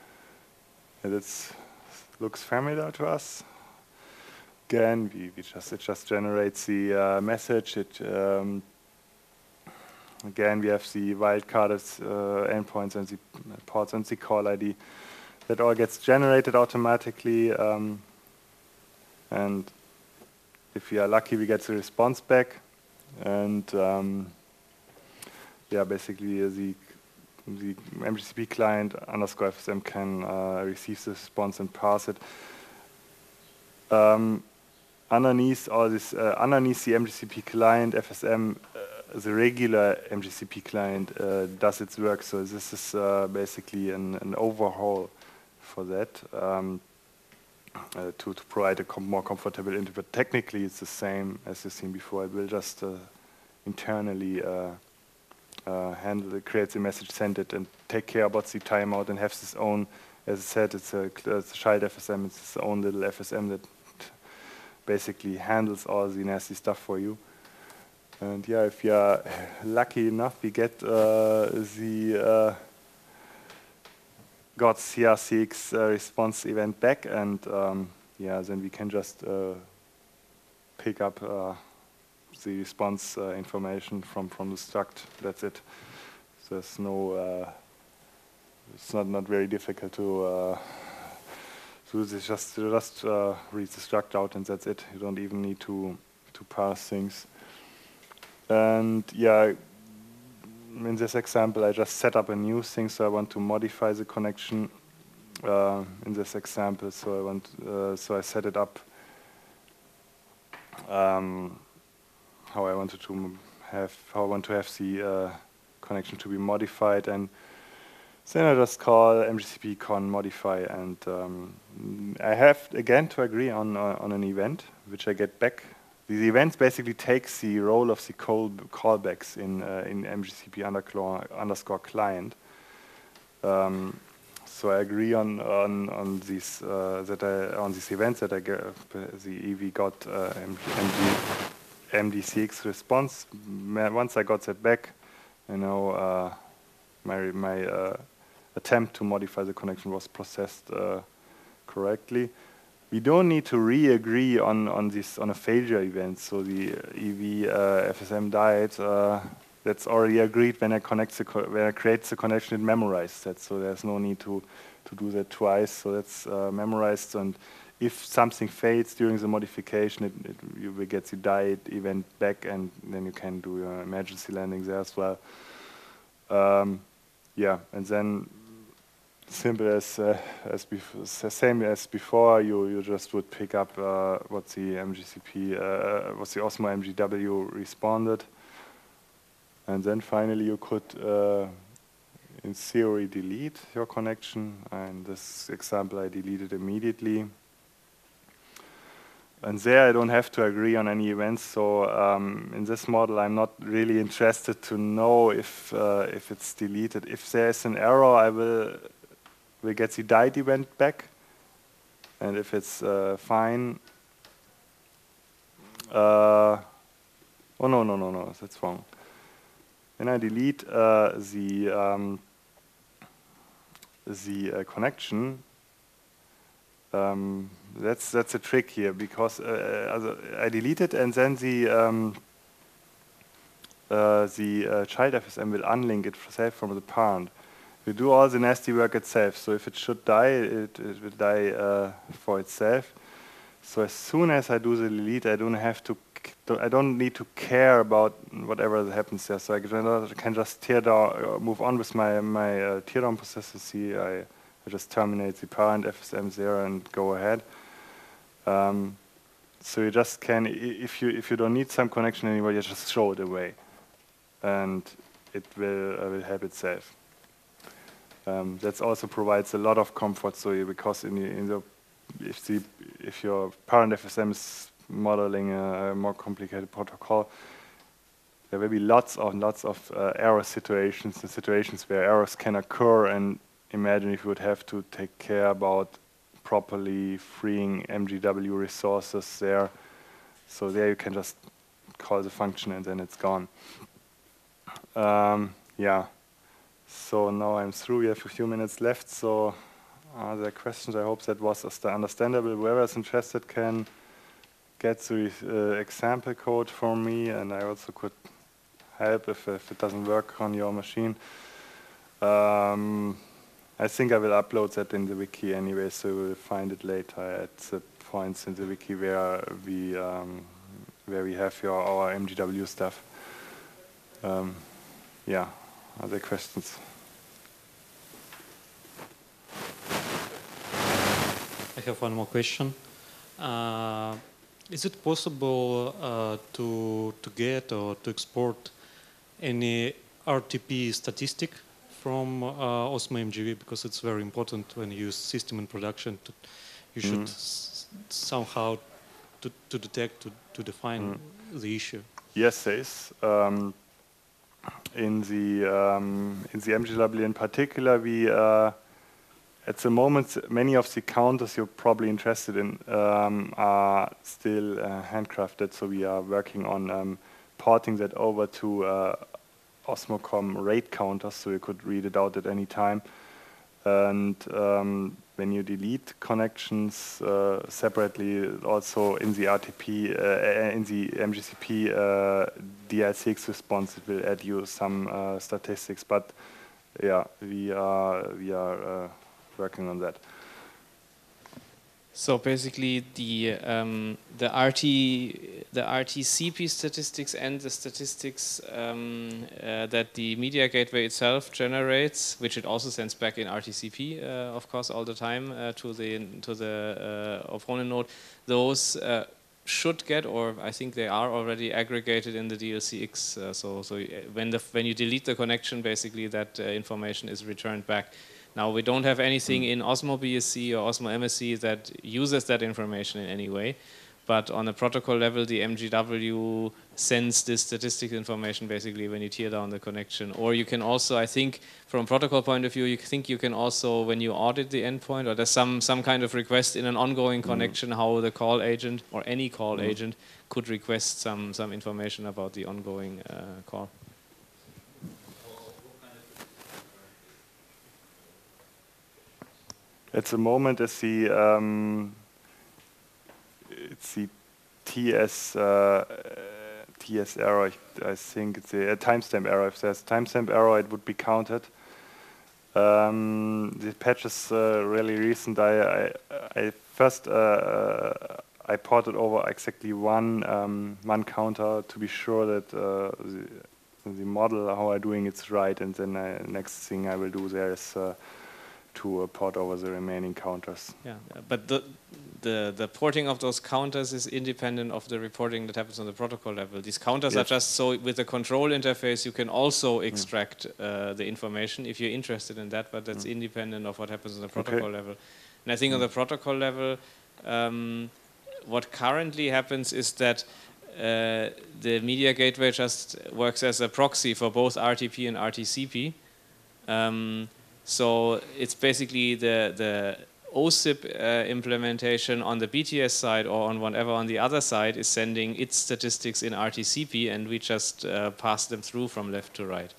It looks familiar to us. Again, we, we just it just generates the uh, message. It um, again we have the wildcarded uh, endpoints and the ports and the call I D. That all gets generated automatically, um, and if we are lucky, we get the response back. And um, yeah, basically uh, the the M G C P client underscore F S M can uh, receive the response and pass it. Um, underneath all this, uh, underneath the M G C P client F S M, uh, the regular M G C P client uh, does its work. So this is uh, basically an, an overhaul for that um, uh, to, to provide a com more comfortable interface. But technically, it's the same as you've seen before. It will just uh, internally uh, uh, handle it, create the message, send it, and take care about the timeout, and have its own. As I said, it's a, it's a child F S M. It's its own little F S M that basically handles all the nasty stuff for you. And yeah, if you're lucky enough, we get uh, the uh, got C R C X uh, response event back, and um, yeah, then we can just uh, pick up uh, the response uh, information from from the struct. That's it. So there's no. Uh, it's not not very difficult to. Uh, So this just just uh, read the struct out, and that's it. You don't even need to to parse things. And yeah, in this example, I just set up a new thing, so I want to modify the connection uh, in this example. So I want uh, so I set it up um, how I wanted to have how I want to have the uh, connection to be modified, and then I just call M G C P con modify, and um, I have again to agree on uh, on an event which I get back. The event basically takes the role of the call callbacks in uh, in M G C P underscore client. Um, so I agree on on on these uh, that I on these events that I get uh, the E V got uh, M D C X response. Once I got that back, you know, uh, my my uh, attempt to modify the connection was processed uh, correctly. We don't need to re-agree on on this on a failure event. So the E V uh, F S M died. Uh, that's already agreed when I connect the co when I create the connection. It memorized that, so there's no need to to do that twice. So that's uh, memorized, and if something fails during the modification, it, it, you will get the died event back, and then you can do your emergency landing there as well. Um, yeah, and then. Simple as uh, as before, same as before. You you just would pick up uh, what the M G C P, uh, what the Osmo M G W responded, and then finally you could, uh, in theory, delete your connection. In this example, I deleted immediately. And there, I don't have to agree on any events. So um, in this model, I'm not really interested to know if uh, if it's deleted. If there's an error, I will. We get the died event back, and if it's uh, fine, uh, oh no no no no that's wrong. Then I delete uh, the um, the uh, connection. Um, that's that's a trick here, because uh, I delete it, and then the um, uh, the uh, child F S M will unlink itself from the parent. We do all the nasty work itself, so if it should die, it, it will die uh, for itself. So as soon as I do the delete, I don't have to, I don't need to care about whatever happens there. So I can just tear down, uh, move on with my my uh, teardown process. See, I, I just terminate the parent F S M there and go ahead. Um, so you just can, if you if you don't need some connection anymore, you just throw it away, and it will uh, will help itself. Um, that also provides a lot of comfort, so you, because in the, in the if the if your parent F S M is modeling a, a more complicated protocol, there will be lots of lots of uh, error situations, and situations where errors can occur. And imagine if you would have to take care about properly freeing M G W resources there. So there you can just call the function, and then it's gone. Um, yeah. So now I'm through. We have a few minutes left. So are there questions? I hope that was understandable. Whoever is interested can get the uh, example code for me, and I also could help if, if it doesn't work on your machine. Um, I think I will upload that in the wiki anyway, so we'll find it later at the points in the wiki where we um, where we have your our M G W stuff. Um, yeah. Other questions? I have one more question. Uh, is it possible uh, to to get or to export any R T P statistic from uh, Osmo M G B, because it's very important when you use system in production. To, you should Mm. s somehow to, to detect, to, to define Mm. the issue. Yes, there is. Um, in the um, in the M G W in particular, we uh, at the moment many of the counters you're probably interested in um, are still uh, handcrafted. So we are working on um, porting that over to uh, Osmocom RAID counters, so you could read it out at any time. And um, when you delete connections uh, separately, also in the R T P, uh, in the M G C P uh, D L C X response, it will add you some uh, statistics. But yeah, we are we are uh, working on that. So basically, the um, the R T the R T C P statistics and the statistics um, uh, that the media gateway itself generates, which it also sends back in R T C P, uh, of course, all the time uh, to the to the uh, opponent node. Those uh, should get, or I think they are already aggregated in the D L C X. Uh, so so when the when you delete the connection, basically that uh, information is returned back. Now, we don't have anything in Osmo B S C or Osmo M S C that uses that information in any way, but on a protocol level, the M G W sends this statistics information basically when you tear down the connection. Or you can also, I think, from a protocol point of view, you think you can also, when you audit the endpoint, or there's some, some kind of request in an ongoing connection, how the call agent, or any call Mm. agent, could request some, some information about the ongoing uh, call. At the moment, it's the um, it's the T S uh, T S error. I think it's a, a timestamp error. If there's timestamp error, it would be counted. Um, the patch is uh, really recent. I I, I first uh, I ported over exactly one um, one counter to be sure that uh, the, the model how I'm doing it's right, and then I, next thing I will do there is. Uh, to uh, port over the remaining counters. Yeah, but the, the the porting of those counters is independent of the reporting that happens on the protocol level. These counters Yes. are just so with the control interface you can also extract uh, the information if you're interested in that, but that's Mm. independent of what happens on the protocol Okay. level. And I think on the protocol level, um, what currently happens is that uh, the media gateway just works as a proxy for both R T P and R T C P. Um, So it's basically the the O S I P uh, implementation on the B T S side or on whatever on the other side is sending its statistics in R T C P, and we just uh, pass them through from left to right.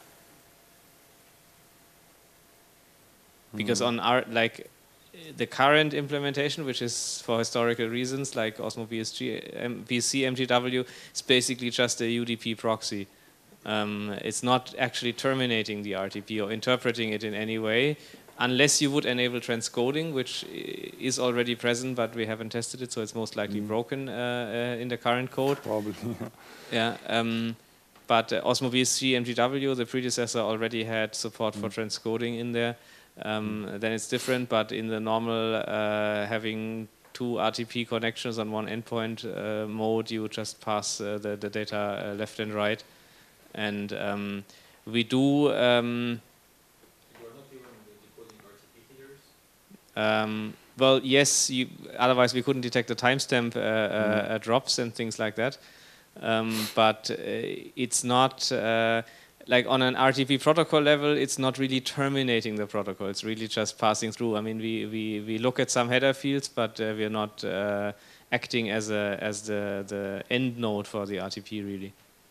Because on our like the current implementation, which is for historical reasons like Osmo B S G, um, B S C M G W, is basically just a U D P proxy. Um, it's not actually terminating the R T P or interpreting it in any way, unless you would enable transcoding, which is already present, but we haven't tested it, so it's most likely Mm. broken uh, uh, in the current code. Probably. Yeah. Um, but uh, Osmo B S G M G W, the predecessor, already had support for transcoding in there. Um, Then it's different, but in the normal uh, having two R T P connections on one endpoint uh, mode, you just pass uh, the, the data uh, left and right. And um, we do. Um, um, well, yes. You, otherwise, we couldn't detect the timestamp uh, uh, uh, drops and things like that. Um, but uh, it's not uh, like on an R T P protocol level. It's not really terminating the protocol. It's really just passing through. I mean, we we, we look at some header fields, but uh, we are not uh, acting as a as the the end node for the R T P really.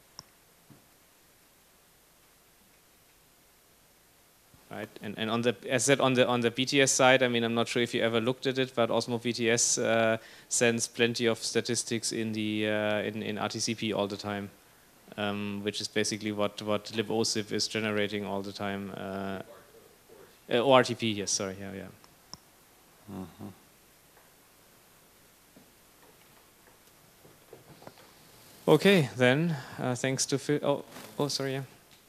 Right, and and on the as said on the on the B T S side, I mean, I'm not sure if you ever looked at it, but Osmo B T S uh, sends plenty of statistics in the uh, in in R T C P all the time, um, which is basically what what libosif is generating all the time. Uh, uh, O R T P, yes, sorry, yeah, yeah. Mm-hmm. Okay, then uh, thanks to Phil. Oh, oh, sorry, yeah.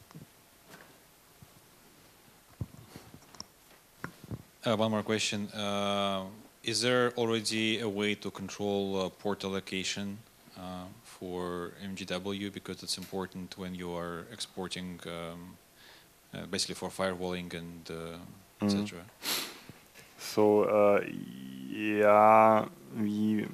Uh, one more question. Uh, is there already a way to control uh, port allocation uh, for M G W because it's important when you are exporting, um, uh, basically for firewalling and uh, et cetera. So uh, yeah, we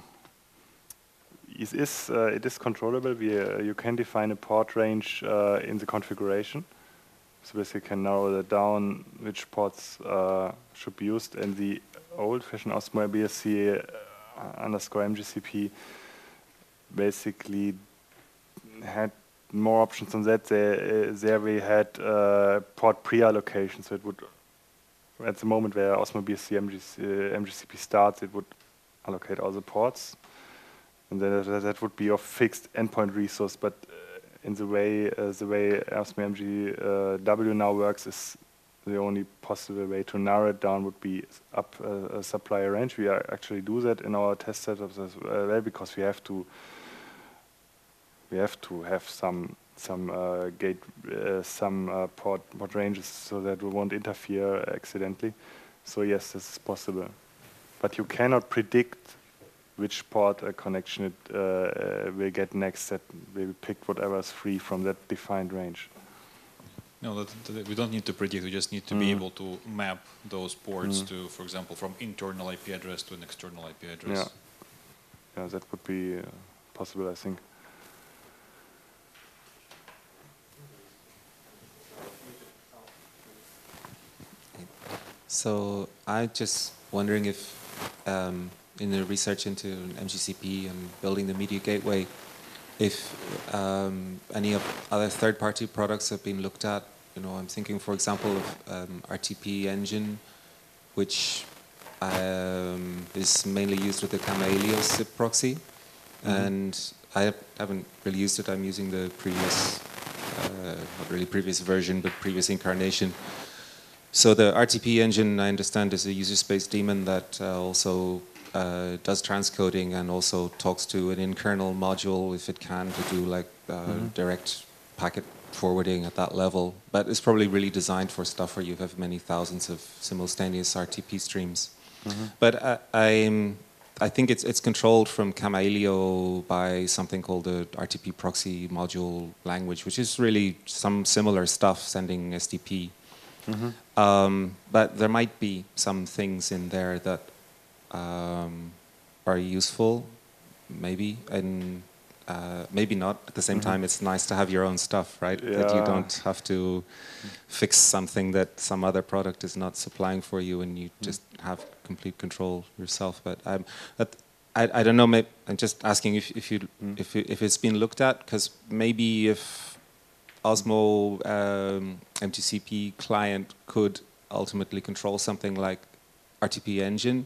it is uh, it is controllable. We uh, you can define a port range uh, in the configuration. So basically, you can narrow that down which ports uh, should be used. And the old-fashioned Osmo B S C uh, underscore M G C P basically had more options on that. There, uh, there we had uh, port pre-allocation, so it would, at the moment where Osmo B S C M G C, uh, M G C P starts, it would allocate all the ports, and then that, that would be of fixed endpoint resource. But uh, in the way uh, the way Osmo M G W now works is the only possible way to narrow it down would be up uh, a supplier range. We are actually do that in our test setups as well because we have to we have to have some some uh, gate uh, some uh, port port ranges so that we won't interfere accidentally. So yes, this is possible, but you cannot predict which port uh, connection it uh, uh, will get next. That will be picked whatever is free from that defined range. No, that, that we don't need to predict. We just need to Mm. be able to map those ports Mm. to, for example, from internal I P address to an external I P address. Yeah, yeah, that would be uh, possible, I think. So I'm just wondering if, um, in the research into M G C P and building the media gateway, if um, any of other third-party products have been looked at. You know, I'm thinking, for example, of um, R T P engine, which um, is mainly used with the Camaleo S I P proxy, mm-hmm. and I haven't really used it. I'm using the previous, uh, not really previous version, but previous incarnation. So the R T P engine, I understand, is a user space daemon that uh, also uh, does transcoding and also talks to an in-kernel module if it can to do like uh, mm-hmm. direct packet forwarding at that level. But it's probably really designed for stuff where you have many thousands of simultaneous R T P streams. Mm-hmm. But uh, I'm, I think it's it's controlled from Camaleo by something called the R T P proxy module language, which is really some similar stuff, sending S T P. Mm-hmm. Um, but there might be some things in there that um, are useful, maybe, and uh, maybe not. At the same mm-hmm. time, it's nice to have your own stuff, right? Yeah. That you don't have to fix something that some other product is not supplying for you, and you mm-hmm. just have complete control yourself. But I'm, but I, I don't know. Maybe I'm just asking if if you mm-hmm. if if it's been looked at, because maybe if Osmo um, M G C P client could ultimately control something like R T P engine,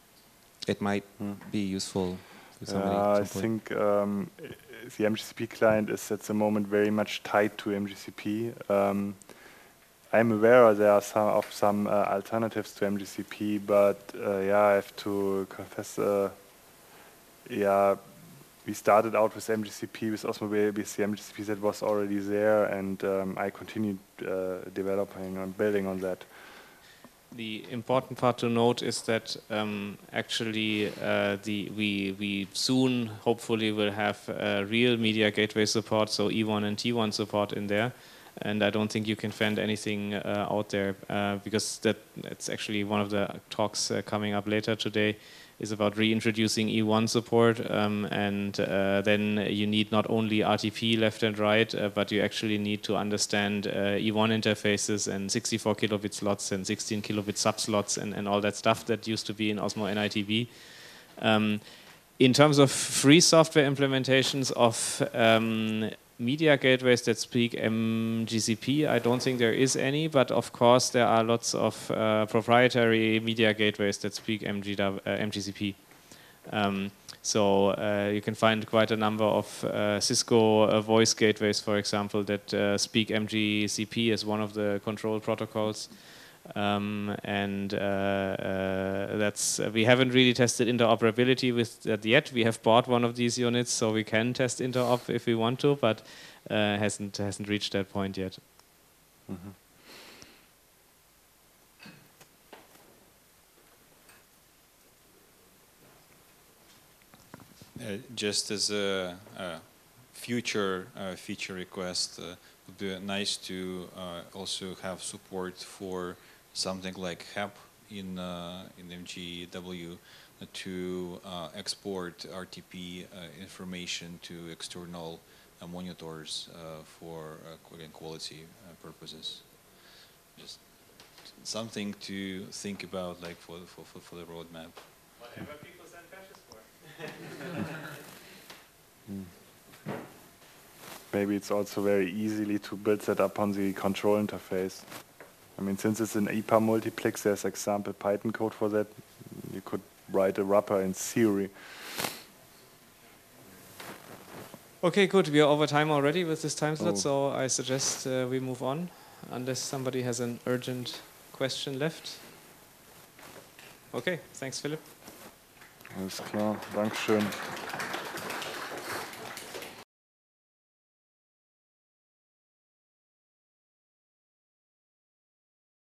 it might mm. be useful to somebody. Uh, I think um, the M G C P client is at the moment very much tied to M G C P. Um, I'm aware there are some of some uh, alternatives to M G C P, but uh, yeah, I have to confess, uh, yeah. We started out with M G C P, with Osmo B S C M G C P that was already there, and um, I continued uh, developing and building on that. The important part to note is that um, actually uh, the we we soon hopefully will have uh, real media gateway support, so E one and T one support in there, and I don't think you can find anything uh, out there uh, because that it's actually one of the talks uh, coming up later today. Is about reintroducing E one support, um, and uh, then you need not only R T P left and right, uh, but you actually need to understand uh, E one interfaces and sixty-four kilobit slots and sixteen kilobit subslots and, and all that stuff that used to be in Osmo N I T B. Um, in terms of free software implementations of um, media gateways that speak M G C P, I don't think there is any, but of course there are lots of uh, proprietary media gateways that speak M G C P. Um, so uh, you can find quite a number of uh, Cisco uh, voice gateways, for example, that uh, speak M G C P as one of the control protocols. Um, and uh, uh, that's uh, we haven't really tested interoperability with that yet. We have bought one of these units, so we can test interop if we want to, but uh, hasn't hasn't reached that point yet. Mm-hmm. Uh, just as a, a future uh, feature request, uh, it would be nice to uh, also have support for something like H A P in uh, in M G W to uh, export R T P uh, information to external uh, monitors uh, for uh, quality uh, purposes. Just something to think about, like for for for, for the roadmap. Whatever people send patches for. Maybe it's also very easily to build that up on the control interface. I mean, since it's an I P A multiplex, there's example Python code for that. You could write a wrapper in theory. Okay, good. We are over time already with this time slot, Oh. so I suggest uh, we move on, unless somebody has an urgent question left. Okay, thanks, Philip. Alles klar, Dankeschön.